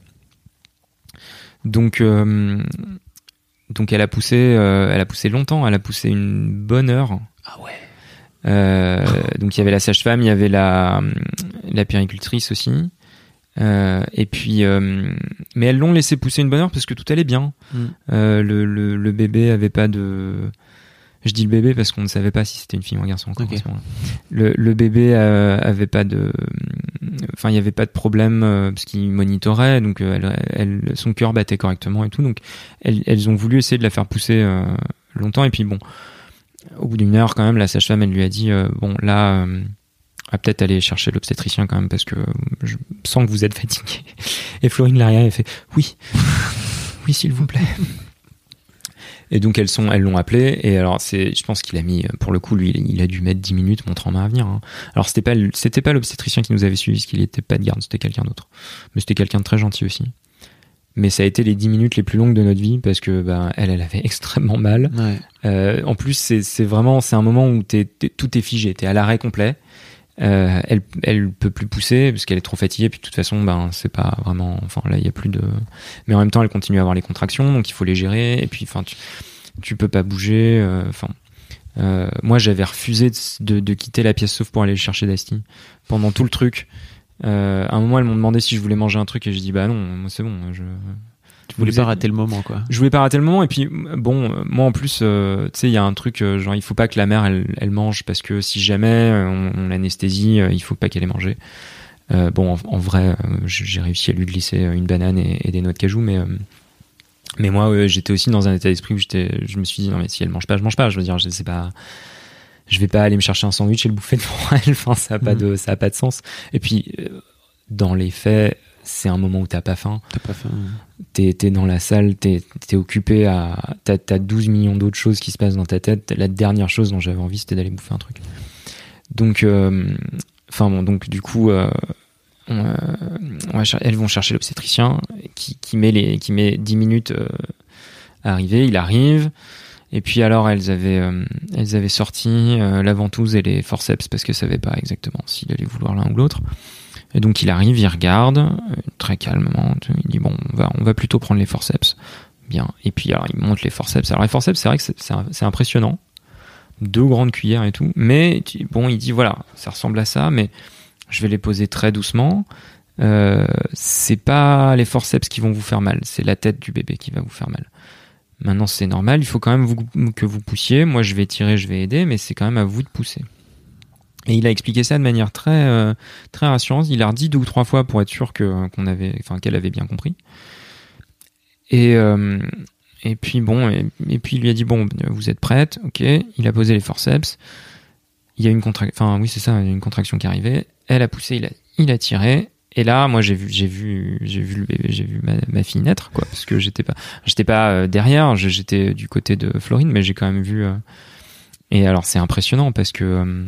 C: Donc euh, Donc elle a poussé, euh, elle a poussé longtemps, elle a poussé une bonne heure.
B: Ah ouais.
C: Euh, donc il y avait la sage-femme, il y avait la la puéricultrice aussi. Euh, et puis, euh, mais elles l'ont laissé pousser une bonne heure parce que tout allait bien. Mm. Euh, le, le le bébé avait pas de. Je dis le bébé parce qu'on ne savait pas si c'était une fille ou un garçon encore. Okay. À ce moment-là. Le le bébé euh, avait pas de. Enfin, il y avait pas de problème euh, parce qu'il monitorait, donc euh, elle, elle, son cœur battait correctement et tout. Donc, elles, elles ont voulu essayer de la faire pousser euh, longtemps. Et puis bon, au bout d'une heure, quand même, la sage-femme, elle lui a dit euh, bon, là, euh, à peut-être aller chercher l'obstétricien quand même parce que je sens que vous êtes fatigué. Et Florine l'a rien, elle fait oui, oui, s'il vous plaît. Et donc elles sont, elles l'ont appelé. Et alors c'est, je pense qu'il a mis, pour le coup, lui, il a dû mettre dix minutes montrant main à venir. Hein. Alors c'était pas, c'était pas l'obstétricien qui nous avait suivi, parce qu'il était pas de garde, c'était quelqu'un d'autre. Mais c'était quelqu'un de très gentil aussi. Mais ça a été les dix minutes les plus longues de notre vie parce que bah elle, elle avait extrêmement mal. Ouais. Euh, en plus, c'est, c'est vraiment, c'est un moment où t'es, t'es, tout est figé, t'es à l'arrêt complet. Euh, elle, elle peut plus pousser parce qu'elle est trop fatiguée. Puis de toute façon, ben c'est pas vraiment. Enfin là, il y a plus de. Mais en même temps, elle continue à avoir les contractions, donc il faut les gérer. Et puis, enfin, tu, tu peux pas bouger. Enfin, euh, euh, moi, j'avais refusé de, de, de quitter la pièce sauf pour aller chercher Dasti pendant tout le truc. Euh, à un moment, elles m'ont demandé si je voulais manger un truc et j'ai dit bah non, moi c'est bon. Je
B: Tu voulais pas rater le moment, quoi.
C: Je voulais pas rater le moment. Et puis, bon, moi, en plus, euh, tu sais, il y a un truc, euh, genre, il faut pas que la mère, elle, elle mange, parce que si jamais on, on l'anesthésie, euh, il faut pas qu'elle ait mangé. Euh, bon, en, en vrai, euh, j'ai réussi à lui glisser une banane et, et des noix de cajou, mais, euh, mais moi, euh, j'étais aussi dans un état d'esprit où j'étais, je me suis dit, non, mais si elle mange pas, je mange pas. Je veux dire, je sais pas, je vais pas aller me chercher un sandwich et le bouffer devant elle. Enfin, ça a pas mmh. de, ça a pas de sens. Et puis, euh, dans les faits, c'est un moment où t'as pas faim.
B: T'as pas faim.
C: T'es, t'es dans la salle, t'es, t'es occupé à, t'as, t'as douze millions d'autres choses qui se passent dans ta tête. La dernière chose dont j'avais envie, c'était d'aller bouffer un truc. Donc, euh, enfin bon, donc du coup, euh, on, euh, on va cher- elles vont chercher l'obstétricien qui, qui met les, qui met dix minutes euh, à arriver. Il arrive. Et puis alors elles avaient, euh, elles avaient sorti euh, la ventouse et les forceps parce qu'elles savaient pas exactement s'il allait vouloir l'un ou l'autre. Et donc il arrive, il regarde euh, très calmement. Il dit bon, on va, on va plutôt prendre les forceps. Bien. Et puis alors il monte les forceps. Alors les forceps, c'est vrai que c'est, c'est, c'est impressionnant. Deux grandes cuillères et tout. Mais bon, il dit voilà, ça ressemble à ça, mais je vais les poser très doucement. Euh, c'est pas les forceps qui vont vous faire mal, c'est la tête du bébé qui va vous faire mal. Maintenant, c'est normal, il faut quand même vous, que vous poussiez. Moi, je vais tirer, je vais aider, mais c'est quand même à vous de pousser. Et il a expliqué ça de manière très, euh, très rassurante. Il a redit deux ou trois fois pour être sûr que, qu'on avait, enfin, qu'elle avait bien compris. Et, euh, et puis, bon, et, et puis il lui a dit, bon, vous êtes prête, ok. Il a posé les forceps. Il y a une contraction, enfin, oui, c'est ça, une contraction qui arrivait. Elle a poussé, il a, il a tiré. Et là, moi, j'ai vu, j'ai vu, j'ai vu le bébé, j'ai vu ma, ma fille naître, quoi, parce que j'étais pas, j'étais pas euh, derrière, j'étais du côté de Florine, mais j'ai quand même vu. Euh, et alors, c'est impressionnant parce que, euh,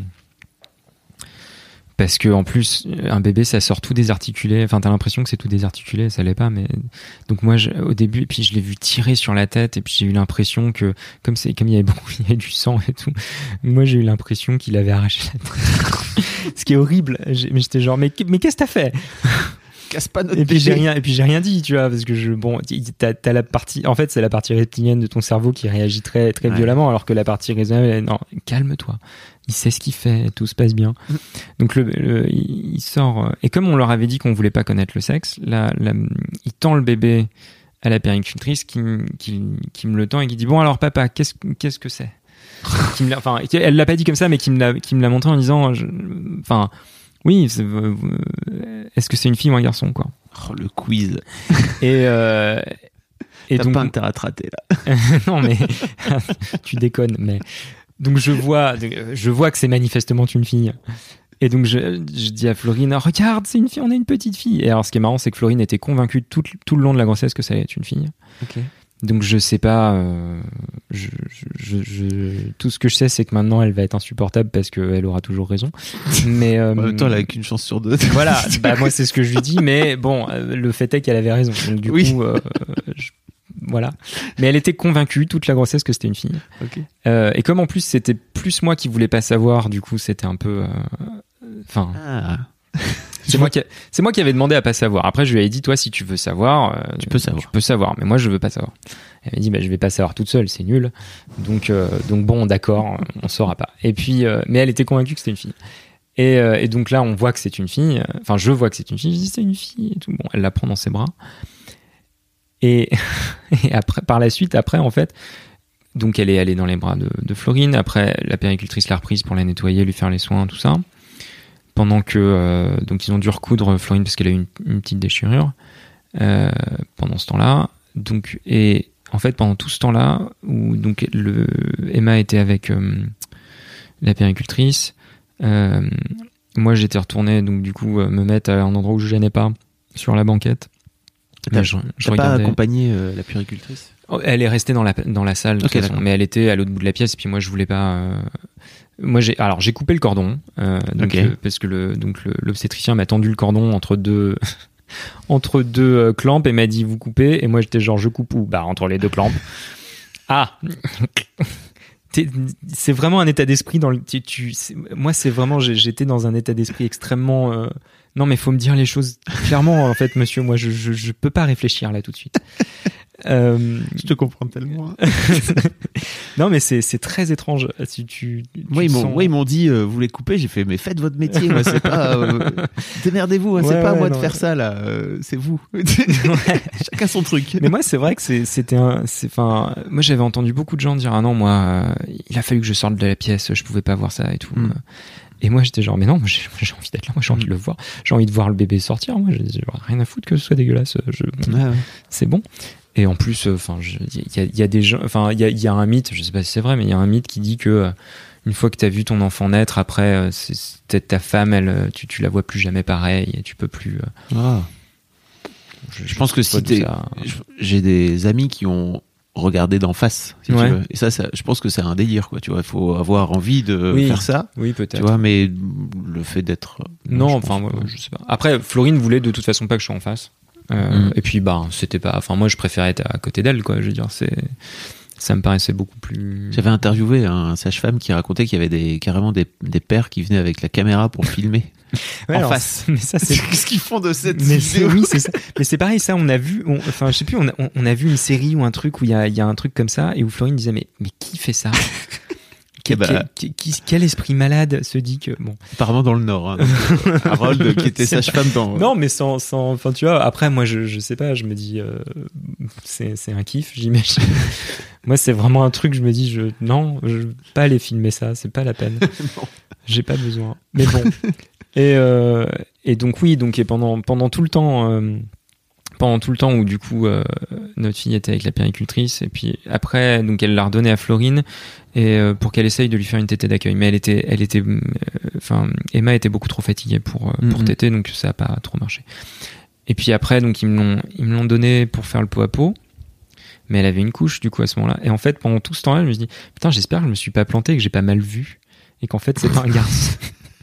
C: parce que en plus, un bébé, ça sort tout désarticulé. Enfin, t'as l'impression que c'est tout désarticulé, ça l'est pas, mais donc moi, je, au début, et puis je l'ai vu tirer sur la tête, et puis j'ai eu l'impression que, comme c'est, comme il y avait beaucoup, il y avait du sang et tout, moi, j'ai eu l'impression qu'il avait arraché la tête. Ce qui est horrible. J'ai, mais j'étais genre, mais, mais qu'est-ce que t'as fait?
B: Casse pas notre
C: et puis
B: bébé.
C: j'ai rien, et puis j'ai rien dit, tu vois, parce que je, bon, t'as, t'as la partie, en fait, c'est la partie reptilienne de ton cerveau qui réagit très, très ouais. violemment, alors que la partie raisonnable, non, calme-toi. Il sait ce qu'il fait, tout se passe bien. Mm. Donc le, le, il sort, et comme on leur avait dit qu'on voulait pas connaître le sexe, là, là, il tend le bébé à la péricultrice qui, qui, qui me le tend et qui dit bon alors papa, qu'est-ce, qu'est-ce que c'est? Qui me l'a, enfin, elle l'a pas dit comme ça, mais qui me l'a, qui me l'a montré en disant, je, enfin, oui, c'est, euh, est-ce que c'est une fille ou un garçon, quoi?
B: Oh, le quiz.
C: Et, euh, et
B: T'as
C: donc,
B: pas intérêt à te rater, là.
C: non, mais, tu déconnes, mais, donc je vois, je vois que c'est manifestement une fille. Et donc je, je dis à Florine, regarde, c'est une fille, on a une petite fille. Et alors ce qui est marrant, c'est que Florine était convaincue tout, tout le long de la grossesse que ça allait être une fille.
B: Ok.
C: Donc je sais pas, euh, je, je, je, je, tout ce que je sais, c'est que maintenant elle va être insupportable parce qu'elle aura toujours raison. Mais euh,
B: en même temps, elle a qu'une chance sur deux.
C: Voilà, bah moi c'est ce que je lui dis, mais bon, euh, le fait est qu'elle avait raison. Donc du oui. coup, euh, je, voilà. Mais elle était convaincue toute la grossesse que c'était une fille.
B: Okay.
C: Euh, et comme en plus c'était plus moi qui voulais pas savoir, du coup c'était un peu, enfin. Euh, ah. C'est moi, qui, c'est moi qui avais demandé à pas savoir. Après, je lui avais dit, toi, si tu veux savoir, euh,
B: tu peux savoir.
C: Tu peux savoir, mais moi, je veux pas savoir. Elle m'a dit, bah, je vais pas savoir toute seule, c'est nul. Donc, euh, donc bon, d'accord, on saura pas. Et puis, euh, mais elle était convaincue que c'était une fille. Et, euh, et donc là, on voit que c'est une fille. Enfin, je vois que c'est une fille. Je dis, c'est une fille et tout. Bon, elle la prend dans ses bras. Et, et après, par la suite, après, en fait, donc elle est allée dans les bras de, de Florine. Après, la péricultrice l'a reprise pour la nettoyer, lui faire les soins, tout ça. Pendant que euh, donc ils ont dû recoudre Florine parce qu'elle a eu une, une petite déchirure euh, pendant ce temps-là. Donc et en fait pendant tout ce temps-là où donc le Emma était avec euh, la péricultrice, euh, moi j'étais retourné donc du coup euh, me mettre à un endroit où je gênais pas sur la banquette.
B: T'as, je, je t'as pas accompagné euh, la péricultrice?
C: Elle est restée dans la dans la salle de okay, toute façon, mais elle était à l'autre bout de la pièce et puis moi je voulais pas. Euh, Moi j'ai alors j'ai coupé le cordon euh, donc okay. le, parce que le donc le, l'obstétricien m'a tendu le cordon entre deux entre deux euh, clampes et m'a dit vous coupez et moi j'étais genre je coupe où bah entre les deux clampes. Ah T'es, c'est vraiment un état d'esprit dans le tu, tu c'est, moi c'est vraiment j'ai, j'étais dans un état d'esprit extrêmement euh, non mais faut me dire les choses clairement en fait monsieur, moi je je je peux pas réfléchir là tout de suite. Euh...
B: Je te comprends tellement.
C: Non, mais c'est c'est très étrange. Si tu, tu
B: moi, ils m'ont,
C: sens...
B: moi, ils m'ont dit, euh, vous les coupez. J'ai fait, mais faites votre métier. Moi, c'est pas. Euh, démerdez-vous. Hein, ouais, c'est pas ouais, à moi non, de faire ouais. ça là. Euh, c'est vous. Ouais. Chacun son truc.
C: Mais moi, c'est vrai que c'est, c'était un. C'est, enfin, moi, j'avais entendu beaucoup de gens dire ah non, moi, euh, il a fallu que je sorte de la pièce. Je pouvais pas voir ça et tout. Mm. Et moi, j'étais genre, mais non, j'ai, j'ai envie d'être là. Moi, j'ai envie de le voir. J'ai envie de voir le bébé sortir. Moi, j'ai rien à foutre que ce soit dégueulasse. Je... Ouais, ouais. C'est bon. Et en plus, enfin, il y a, y a des gens, enfin, il y a, y a un mythe, je sais pas si c'est vrai, mais il y a un mythe qui dit que euh, une fois que t'as vu ton enfant naître, après, euh, c'est, c'est ta femme, elle, tu, tu la vois plus jamais pareil, et tu peux plus. Euh...
B: Ah. Je, je pense que si t'es, ça... j'ai des amis qui ont regarder d'en face, si
C: Ouais.
B: tu veux. Et ça, ça, je pense que c'est un délire, quoi. Tu vois, il faut avoir envie de
C: Oui.
B: faire ça.
C: Oui, peut-être.
B: Tu vois, mais le fait d'être.
C: Non,
B: je
C: enfin,
B: pense
C: ouais,
B: pas.
C: je sais pas. Après, Florine voulait de toute façon pas que je sois en face. Euh,
B: Mm.
C: Et puis, bah, c'était pas. Enfin, moi, je préférais être à côté d'elle, quoi. Je veux dire, c'est. Ça me paraissait beaucoup plus.
B: J'avais interviewé un sage-femme qui racontait qu'il y avait des, carrément des, des pères qui venaient avec la caméra pour filmer
C: Ouais,
B: en
C: alors,
B: face.
C: Mais ça, c'est.
B: Qu'est-ce qu'ils font de cette
C: Mais c'est,
B: vidéo?
C: oui, c'est ça. Mais c'est pareil, ça, on a vu, on- enfin, je sais plus, on a, on, on a vu une série ou un truc où il y a, il y a un truc comme ça et où Florine disait, mais, mais qui fait ça? Quel,
B: bah.
C: quel- qui- qui- quel esprit malade se dit que, bon.
B: Apparemment dans le Nord. Hein. Donc, euh, Harold, qui était
C: C'est
B: sage-femme dans.
C: Non, mais sans, sans, enfin, tu vois, après, moi, je, je sais pas, je me dis, euh, c'est, c'est un kiff, j'imagine. Moi, c'est vraiment un truc, je me dis, je, non, je veux pas aller filmer ça, c'est pas la peine. J'ai pas besoin. Mais bon. Et, euh, et donc, oui, donc, et pendant, pendant tout le temps, euh, pendant tout le temps où, du coup, euh, notre fille était avec la puéricultrice, et puis après, donc, elle l'a redonné à Florine, et euh, pour qu'elle essaye de lui faire une tétée d'accueil. Mais elle était, elle était, enfin, euh, Emma était beaucoup trop fatiguée pour, euh, pour
B: Mhm.
C: téter, donc ça a pas trop marché. Et puis après, donc, ils me l'ont, ils me l'ont donné pour faire le pot à pot. Mais elle avait une couche, du coup, à ce moment-là. Et en fait, pendant tout ce temps-là, je me suis dit, putain, j'espère que je me suis pas planté, que j'ai pas mal vu. Et qu'en fait, c'est pas un garçon.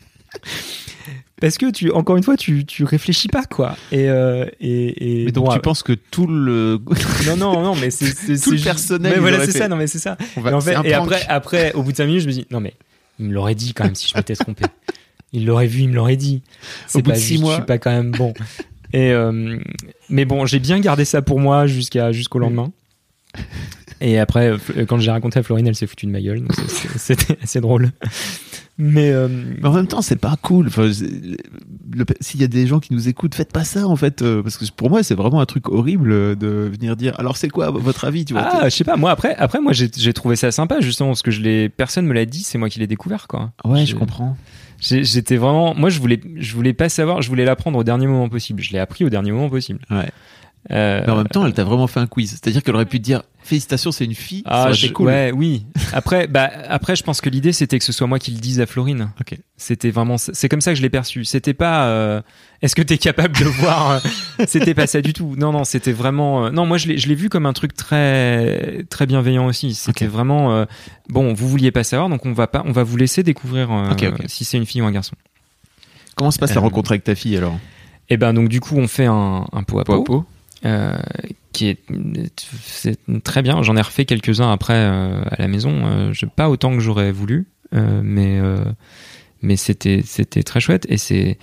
C: Parce que tu, encore une fois, tu, tu réfléchis pas, quoi. Et, euh, et, et
B: Mais donc
C: bon,
B: tu
C: euh,
B: penses que tout le.
C: non, non, non, mais c'est, c'est,
B: Tout le
C: c'est-
B: personnel,
C: Mais
B: il
C: voilà,
B: aurait
C: c'est
B: fait.
C: ça, non, mais c'est ça.
B: On va-
C: Et, en
B: c'est
C: fait,
B: un
C: et
B: prank.
C: après, après, au bout de cinq minutes, je me dis, non, mais il me l'aurait dit quand même si je m'étais trompé. Il l'aurait vu, il me l'aurait dit. C'est
B: Au bout
C: pas
B: de six
C: juste,
B: mois.
C: je suis pas quand même bon. Et euh, mais bon, j'ai bien gardé ça pour moi jusqu'à jusqu'au lendemain. Et après, euh, quand j'ai raconté à Florine, elle s'est foutue de ma gueule. Donc c'est- c'est- c'était assez drôle. Mais euh,
B: Mais en même temps, c'est pas cool. Enfin, c'est- le- s'il y a des gens qui nous écoutent, faites pas ça en fait, euh, parce que pour moi, c'est vraiment un truc horrible euh, de venir dire. Alors, c'est quoi votre avis, tu vois
C: ah, je sais pas. Moi après, après moi j'ai j'ai trouvé ça sympa justement parce que je l'ai, personne me l'a dit, c'est moi qui l'ai découvert quoi.
B: Ouais, je
C: J'ai-
B: comprends.
C: j'ai- J'étais vraiment, moi je voulais, je voulais pas savoir, je voulais l'apprendre au dernier moment possible. Je l'ai appris au dernier moment possible.
B: Ouais.
C: Euh,
B: Mais en même temps, elle t'a vraiment fait un quiz. C'est-à-dire qu'elle aurait pu te dire félicitations, c'est une fille. ça
C: Ah,
B: aurait
C: je-
B: été cool.
C: ouais, oui. Après, bah, après, je pense que l'idée c'était que ce soit moi qui le dise à Florine.
B: Ok.
C: C'était vraiment, c'est comme ça que je l'ai perçu. C'était pas, euh, est-ce que t'es capable de voir euh, c'était pas ça du tout. Non, non, c'était vraiment. euh, non, moi je l'ai, je l'ai vu comme un truc très, très bienveillant aussi. C'était
B: Ok.
C: vraiment, euh, bon, vous vouliez pas savoir, donc on va pas, on va vous laisser découvrir euh,
B: Ok, ok.
C: si c'est une fille ou un garçon.
B: Comment se passe la
C: Euh,
B: rencontre avec ta fille alors?
C: Et ben donc du coup on fait un, un pot à
B: Pot à
C: pot.
B: pot.
C: Euh, qui est c'est très bien. J'en ai refait quelques-uns après euh, à la maison. Euh, je, pas autant que j'aurais voulu, euh, mais euh, mais c'était c'était très chouette et c'est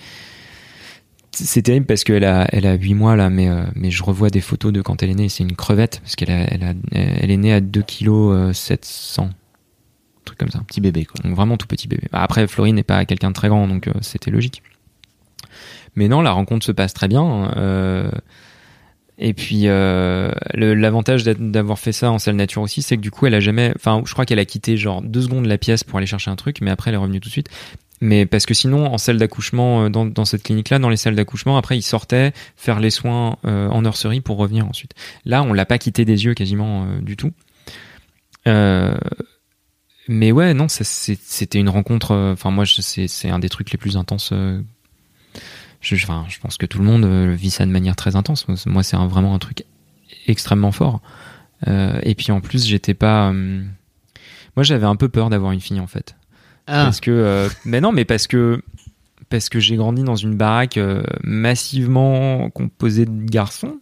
C: c'est terrible parce qu'elle a elle a huit mois là, mais euh, mais je revois des photos de quand elle est née. C'est une crevette parce qu'elle a, elle a elle est née à deux kilos sept cents, un truc comme ça.
B: Petit bébé quoi.
C: Donc vraiment tout petit bébé. Après Florine n'est pas quelqu'un de très grand, donc euh, c'était logique. Mais non, la rencontre se passe très bien. Euh, Et puis euh, le, l'avantage d'avoir fait ça en salle nature aussi, c'est que du coup, elle a jamais. Enfin, je crois qu'elle a quitté genre deux secondes la pièce pour aller chercher un truc, mais après, elle est revenue tout de suite. Mais parce que sinon, en salle d'accouchement, dans, dans cette clinique-là, dans les salles d'accouchement, après, ils sortaient faire les soins euh, en nurserie pour revenir ensuite. Là, on l'a pas quitté des yeux quasiment euh, du tout. Euh, mais ouais, non, ça, c'est, c'était une rencontre. Enfin, euh, moi, je, c'est, c'est un des trucs les plus intenses. Euh, Je, enfin, je pense que tout le monde euh, vit ça de manière très intense. Moi, c'est un, vraiment un truc extrêmement fort. Euh, et puis en plus, j'étais pas. Euh... Moi, j'avais un peu peur d'avoir une fille en fait.
B: Ah.
C: Parce que, euh... mais non, mais parce que parce que j'ai grandi dans une baraque euh, massivement composée de garçons.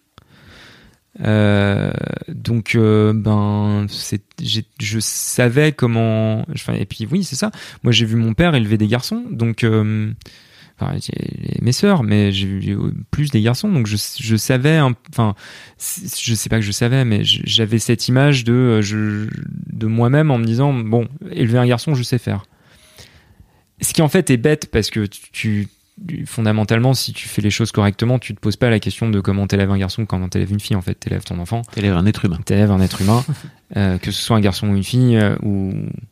C: Euh, donc, euh, ben, c'est, j'ai, je savais comment. Enfin, et puis oui, c'est ça. Moi, j'ai vu mon père élever des garçons, donc. Euh... Enfin, j'ai mes sœurs, mais j'ai eu plus des garçons, donc je, je savais, enfin, je sais pas que je savais, mais j'avais cette image de, je, de moi-même en me disant, bon, élever un garçon, je sais faire. Ce qui en fait est bête parce que tu, fondamentalement, si tu fais les choses correctement, tu te poses pas la question de comment t'élèves un garçon, comment t'élèves une fille. En fait, t'élèves ton enfant.
B: T'élèves un être humain.
C: T'élèves un être humain, euh, que ce soit un garçon ou une fille, euh, ou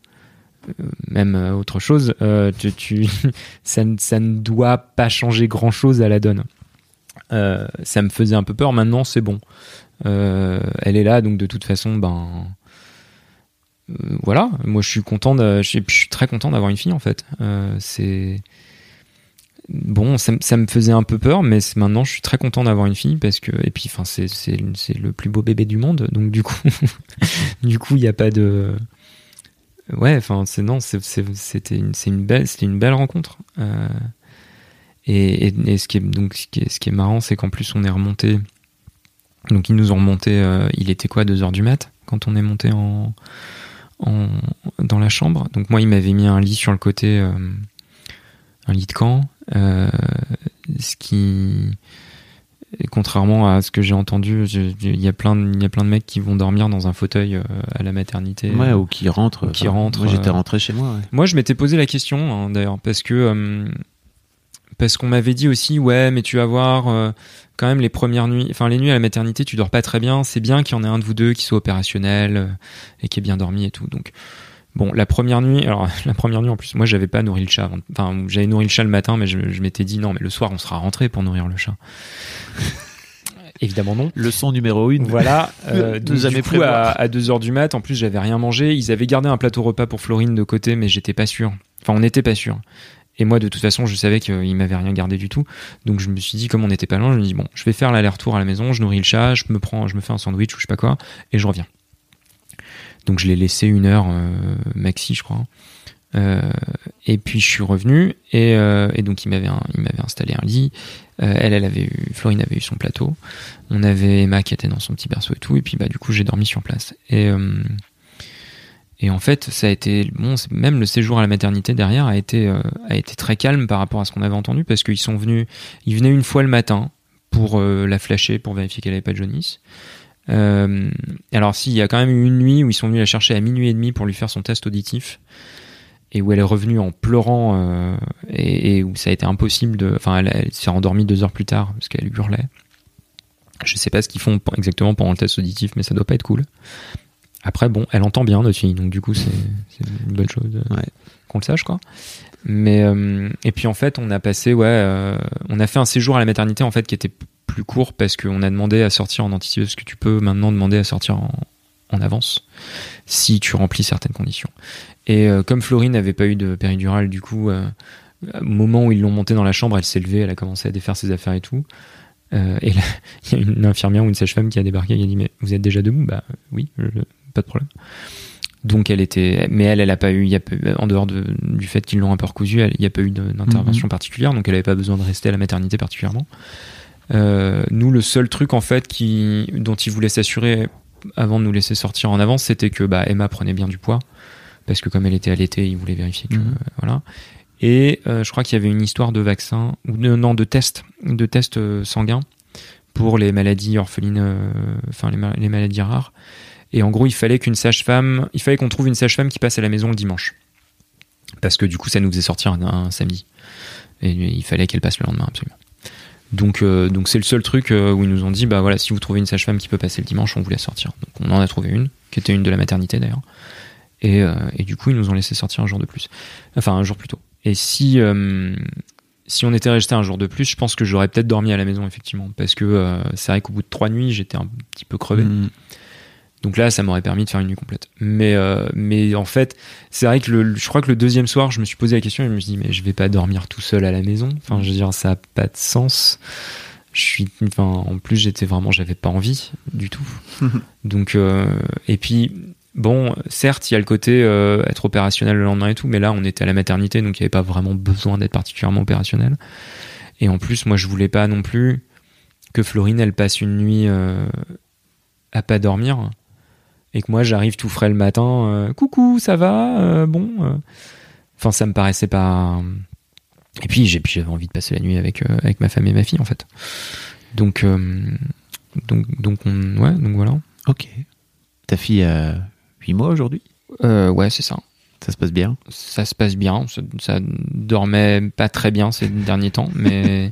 C: même autre chose, euh, tu, tu, ça, ça ne doit pas changer grand chose à la donne. Euh, ça me faisait un peu peur, maintenant c'est bon. Euh, elle est là, donc de toute façon, ben euh, voilà. Moi je suis content, de, je, suis, je suis très content d'avoir une fille en fait. Euh, c'est bon, ça, ça me faisait un peu peur, mais maintenant je suis très content d'avoir une fille parce que et puis enfin c'est c'est c'est le plus beau bébé du monde, donc du coup du coup il y a pas de ouais, enfin c'est non, c'est, c'est c'était une c'est une belle c'était une belle rencontre. Euh, et, et et ce qui est donc ce qui est ce qui est marrant, c'est qu'en plus on est remonté. Donc ils nous ont remonté. Euh, il était quoi, deux heures du mat quand on est monté en en dans la chambre. Donc moi il m'avait mis un lit sur le côté, euh, un lit de camp. Euh, ce qui, contrairement à ce que j'ai entendu, il y a plein de, il y a plein de mecs qui vont dormir dans un fauteuil euh, à la maternité,
B: ouais, ou qui rentrent.
C: Ou qui rentrent.
B: Moi, j'étais
C: euh...
B: rentré chez moi. Ouais.
C: Moi, je m'étais posé la question hein, d'ailleurs parce que euh, parce qu'on m'avait dit aussi, ouais, mais tu vas voir euh, quand même les premières nuits, enfin les nuits à la maternité, tu dors pas très bien. C'est bien qu'il y en ait un de vous deux qui soit opérationnel euh, et qui ait bien dormi et tout. Donc bon, la première nuit, alors la première nuit en plus, moi j'avais pas nourri le chat. Enfin, j'avais nourri le chat le matin, mais je, je m'étais dit non, mais le soir on sera rentré pour nourrir le chat. Évidemment non.
B: Leçon numéro une.
C: Voilà. Euh, donc,
B: jamais
C: du coup, à, à deux heures du mat, en plus j'avais rien mangé. Ils avaient gardé un plateau repas pour Florine de côté, mais j'étais pas sûr. Enfin, on n'était pas sûr. Et moi, de toute façon, je savais qu'ils m'avaient rien gardé du tout. Donc je me suis dit, comme on n'était pas loin, je me dis bon, je vais faire l'aller-retour à la maison, je nourris le chat, je me prends, je me fais un sandwich ou je sais pas quoi, et je reviens. Donc je l'ai laissé une heure euh, maxi, je crois. Euh, et puis je suis revenu et, euh, et donc il m'avait, un, il m'avait installé un lit. Euh, elle, elle avait eu, Florine avait eu son plateau. On avait Emma qui était dans son petit berceau et tout. Et puis bah du coup j'ai dormi sur place. Et euh, et en fait ça a été bon. Même le séjour à la maternité derrière a été euh, a été très calme par rapport à ce qu'on avait entendu parce qu'ils sont venus, ils venaient une fois le matin pour euh, la flasher pour vérifier qu'elle avait pas de jaunisse. Euh, alors si, il y a quand même eu une nuit où ils sont venus la chercher à minuit et demi pour lui faire son test auditif et où elle est revenue en pleurant euh, et, et où ça a été impossible de, enfin elle, elle s'est endormie deux heures plus tard parce qu'elle hurlait. Je sais pas ce qu'ils font exactement pendant le test auditif, mais ça doit pas être cool. Après bon, elle entend bien notre fille, donc du coup c'est, c'est une bonne chose euh, ouais. qu'on le sache quoi. Mais euh, et puis en fait on a passé ouais, euh, on a fait un séjour à la maternité en fait qui était plus court parce qu'on a demandé à sortir en anticipé parce que tu peux maintenant demander à sortir en, en avance si tu remplis certaines conditions. Et euh, comme Florine n'avait pas eu de péridurale, du coup, euh, au moment où ils l'ont montée dans la chambre, elle s'est levée, elle a commencé à défaire ses affaires et tout. Euh, et il y a une infirmière ou une sage-femme qui a débarqué et qui a dit mais vous êtes déjà debout ? Bah oui, je, pas de problème. Donc elle était, mais elle, elle a pas eu, il y a peu, en dehors de, du fait qu'ils l'ont un peu recousu, il n'y a pas eu de, d'intervention mm-hmm. particulière, donc elle avait pas besoin de rester à la maternité particulièrement. Euh, nous, le seul truc en fait qui, dont ils voulaient s'assurer avant de nous laisser sortir en avance, c'était que bah, Emma prenait bien du poids, parce que comme elle était allaitée, ils voulaient vérifier que mmh. euh, voilà. Et euh, je crois qu'il y avait une histoire de vaccin ou de, non de test, de test euh, sanguin pour les maladies orphelines, euh, enfin les, les maladies rares. Et en gros, il fallait qu'une sage-femme, il fallait qu'on trouve une sage-femme qui passe à la maison le dimanche, parce que du coup, ça nous faisait sortir un, un samedi, et il fallait qu'elle passe le lendemain absolument. Donc, euh, donc c'est le seul truc euh, où ils nous ont dit bah voilà, si vous trouvez une sage-femme qui peut passer le dimanche, on vous laisse sortir. Donc on en a trouvé une, qui était une de la maternité d'ailleurs. Et, euh, et du coup, ils nous ont laissé sortir un jour de plus. Enfin, un jour plus tôt. Et si, euh, si on était resté un jour de plus, je pense que j'aurais peut-être dormi à la maison, effectivement. Parce que euh, c'est vrai qu'au bout de trois nuits, j'étais un petit peu crevé. Mmh. Donc là, ça m'aurait permis de faire une nuit complète. Mais, euh, mais en fait, c'est vrai que le, je crois que le deuxième soir, je me suis posé la question et je me suis dit, mais je vais pas dormir tout seul à la maison. Enfin, je veux dire, ça a pas de sens. Je suis, enfin, en plus, j'étais vraiment, j'avais pas envie du tout. Donc, euh, et puis, bon, certes, il y a le côté euh, être opérationnel le lendemain et tout, mais là, on était à la maternité, donc il n'y avait pas vraiment besoin d'être particulièrement opérationnel. Et en plus, moi, je voulais pas non plus que Florine, elle passe une nuit euh, à pas dormir. Et que moi j'arrive tout frais le matin, euh, coucou, ça va, euh, bon. Enfin, euh... ça me paraissait pas. Et puis, j'ai, puis j'avais envie de passer la nuit avec euh, avec ma femme et ma fille en fait. Donc euh, donc donc on, ouais, donc voilà.
B: Ok. Ta fille a huit mois aujourd'hui.
C: Euh, ouais, c'est ça.
B: Ça se passe bien.
C: Ça se passe bien. Ça, ça dormait pas très bien ces derniers temps, mais.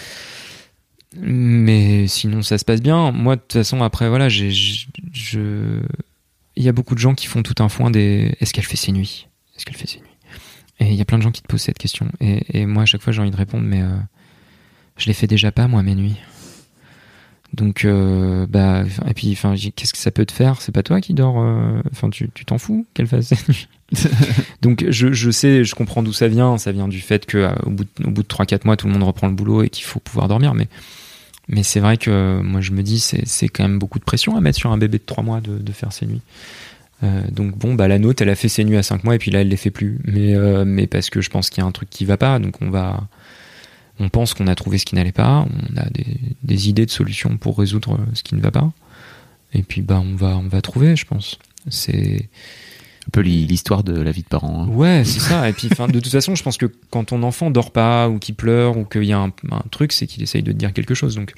C: Mais sinon, ça se passe bien. Moi, de toute façon, après, voilà, j'ai, je, je... il y a beaucoup de gens qui font tout un foin des. Est-ce qu'elle fait ses nuits ? Est-ce qu'elle fait ses nuits ? Et il y a plein de gens qui te posent cette question. Et, et moi, à chaque fois, j'ai envie de répondre, mais euh, je les fais déjà pas, moi, mes nuits. Donc, euh, bah, et puis, enfin, qu'est-ce que ça peut te faire ? C'est pas toi qui dors. Enfin, euh, tu, tu t'en fous qu'elle fasse ses nuits ? Donc je, je sais, je comprends d'où ça vient. Ça vient du fait que au bout de, au bout de trois quatre mois, tout le monde reprend le boulot et qu'il faut pouvoir dormir. Mais mais c'est vrai que moi je me dis c'est c'est quand même beaucoup de pression à mettre sur un bébé de trois mois de, de faire ses nuits. Euh, donc bon, bah la nôtre, elle a fait ses nuits à cinq mois et puis là elle les fait plus. Mais euh, mais parce que je pense qu'il y a un truc qui va pas. Donc on va, on pense qu'on a trouvé ce qui n'allait pas. On a des des idées de solutions pour résoudre ce qui ne va pas. Et puis bah on va on va trouver, je pense. C'est
B: un peu l'histoire de la vie de parents. Hein.
C: Ouais, c'est ça. Et puis, fin, de toute façon, je pense que quand ton enfant dort pas ou qu'il pleure ou qu'il y a un, un truc, c'est qu'il essaye de te dire quelque chose. Donc,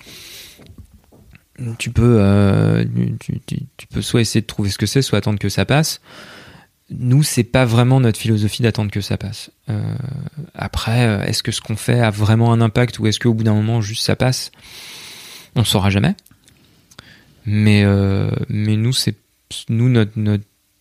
C: tu peux, euh, tu, tu, tu peux soit essayer de trouver ce que c'est, soit attendre que ça passe. Nous, c'est pas vraiment notre philosophie d'attendre que ça passe. Euh, après, est-ce que ce qu'on fait a vraiment un impact ou est-ce qu'au bout d'un moment, juste ça passe ? On saura jamais. Mais, euh, mais nous, c'est nous notre notre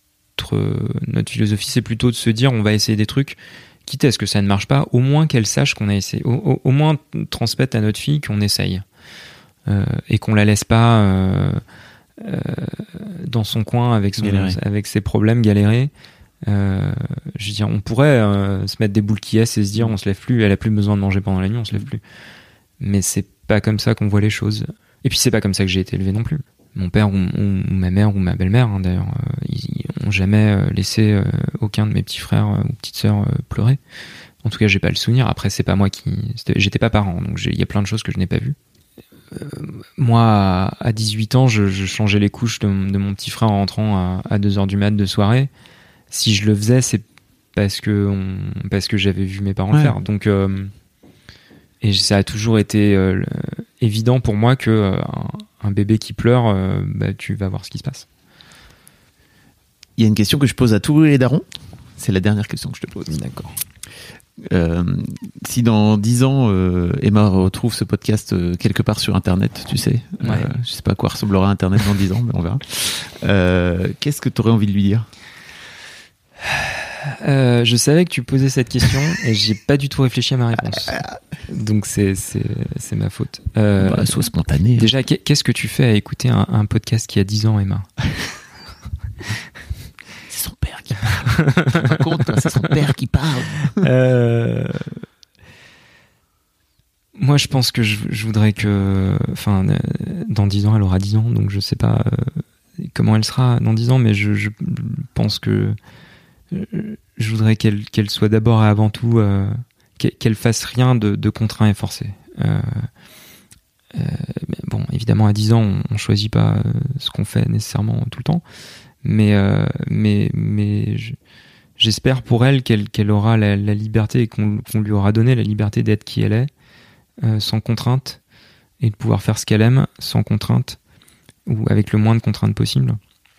C: notre philosophie, c'est plutôt de se dire on va essayer des trucs, quitte à ce que ça ne marche pas, au moins qu'elle sache qu'on a essayé, au, au, au moins transmettre à notre fille qu'on essaye euh, et qu'on la laisse pas euh, euh, dans son coin avec son, avec ses problèmes galérer. Euh, je veux dire, on pourrait euh, se mettre des boules qui est et se dire on se lève plus, elle a plus besoin de manger pendant la nuit, on se lève plus. Mais c'est pas comme ça qu'on voit les choses. Et puis c'est pas comme ça que j'ai été élevé non plus. Mon père ou, ou, ou ma mère ou ma belle-mère, hein, d'ailleurs, euh, ils, ils ont jamais euh, laissé euh, aucun de mes petits frères euh, ou petites sœurs euh, pleurer. En tout cas, j'ai pas le souvenir. Après, c'est pas moi qui, j'étais pas parent, donc il y a plein de choses que je n'ai pas vues. Euh, moi, à, à dix-huit ans, je, je changeais les couches de, de mon petit frère en rentrant à, à deux heures du mat de soirée. Si je le faisais, c'est parce que on, parce que j'avais vu mes parents ouais. le faire. Donc, euh, et ça a toujours été euh, évident pour moi que euh, un, un bébé qui pleure, euh, bah, tu vas voir ce qui se passe.
B: Il y a une question que je pose à tous les darons. C'est la dernière question que je te pose.
C: D'accord.
B: Euh, si dans dix ans, euh, Emma retrouve ce podcast euh, quelque part sur Internet, tu sais,
C: ouais.
B: euh, je sais pas à quoi ressemblera Internet dans dix ans, mais on verra. Euh, qu'est-ce que tu aurais envie de lui dire ?
C: Euh, je savais que tu posais cette question et j'ai pas du tout réfléchi à ma réponse. Donc c'est c'est c'est ma faute. Euh,
B: bah, sois spontané.
C: Déjà, qu'est-ce que tu fais à écouter un, un podcast qui a dix ans, Emma ?
B: C'est son père qui parle. Raconte, c'est son père qui parle.
C: Euh... Moi, je pense que je, je voudrais que, enfin, dans dix ans, elle aura dix ans, donc je sais pas euh, comment elle sera dans dix ans, mais je, je pense que je voudrais qu'elle qu'elle soit d'abord et avant tout euh, qu'elle fasse rien de, de contraint et forcé. Euh, euh, bon, évidemment, à dix ans, on, on choisit pas ce qu'on fait nécessairement tout le temps, mais euh, mais mais je, j'espère pour elle qu'elle qu'elle aura la, la liberté et qu'on, qu'on lui aura donné la liberté d'être qui elle est, euh, sans contrainte, et de pouvoir faire ce qu'elle aime sans contrainte ou avec le moins de contraintes possible,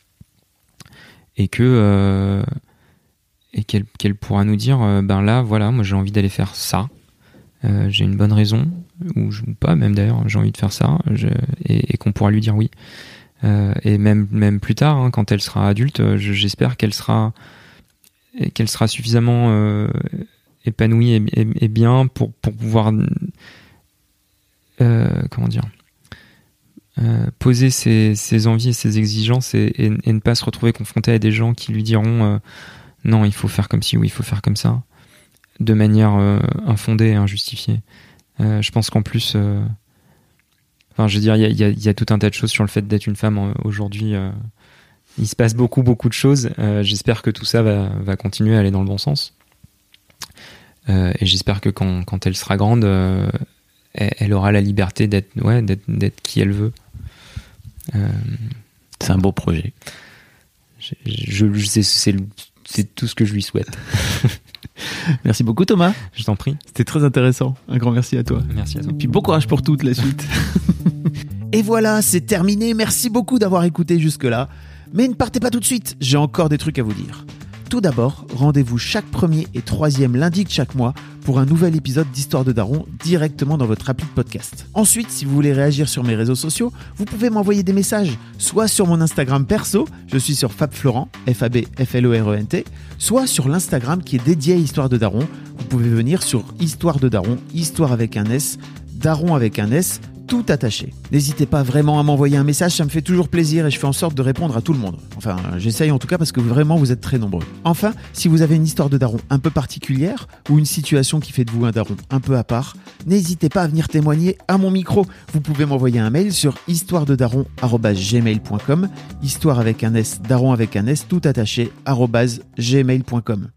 C: et que euh, et qu'elle, qu'elle pourra nous dire euh, ben là voilà, moi j'ai envie d'aller faire ça, euh, j'ai une bonne raison ou, ou pas même d'ailleurs, j'ai envie de faire ça, je, et, et qu'on pourra lui dire oui, euh, et même même plus tard, hein, quand elle sera adulte, je, j'espère qu'elle sera qu'elle sera suffisamment euh, épanouie et, et, et bien pour pour pouvoir euh, comment dire euh, poser ses, ses envies et ses exigences et, et, et ne pas se retrouver confrontée à des gens qui lui diront euh, non, il faut faire comme ci ou il faut faire comme ça, de manière euh, infondée et injustifiée. Euh, je pense qu'en plus, euh, enfin, je veux dire, il y a, y, a, y a tout un tas de choses sur le fait d'être une femme euh, aujourd'hui. Euh, il se passe beaucoup, beaucoup de choses. Euh, j'espère que tout ça va, va continuer à aller dans le bon sens. Euh, et j'espère que quand, quand elle sera grande, euh, elle, elle aura la liberté d'être, ouais, d'être, d'être qui elle veut. Euh,
B: c'est un beau projet.
C: Je, je, je sais, c'est le C'est tout ce que je lui souhaite.
B: Merci beaucoup Thomas.
C: Je t'en prie.
B: C'était très intéressant. Un grand merci à toi.
C: Merci à toi.
B: Et puis bon courage pour toute la suite. Et voilà, c'est terminé. Merci beaucoup d'avoir écouté jusque-là. Mais ne partez pas tout de suite, j'ai encore des trucs à vous dire. Tout d'abord, rendez-vous chaque premier et troisième lundi de chaque mois pour un nouvel épisode d'Histoire de Daron directement dans votre appli de podcast. Ensuite, si vous voulez réagir sur mes réseaux sociaux, vous pouvez m'envoyer des messages, soit sur mon Instagram perso, je suis sur FabFlorent, F A B F L O R E N T, soit sur l'Instagram qui est dédié à Histoire de Daron. Vous pouvez venir sur Histoire de Daron, Histoire avec un S, Daron avec un S, tout attaché. N'hésitez pas vraiment à m'envoyer un message, ça me fait toujours plaisir et je fais en sorte de répondre à tout le monde. Enfin, j'essaye en tout cas parce que vraiment vous êtes très nombreux. Enfin, si vous avez une histoire de daron un peu particulière ou une situation qui fait de vous un daron un peu à part, n'hésitez pas à venir témoigner à mon micro. Vous pouvez m'envoyer un mail sur histoire de daron arobase gmail point com, histoire avec un S, daron avec un S, tout attaché, arobase gmail point com.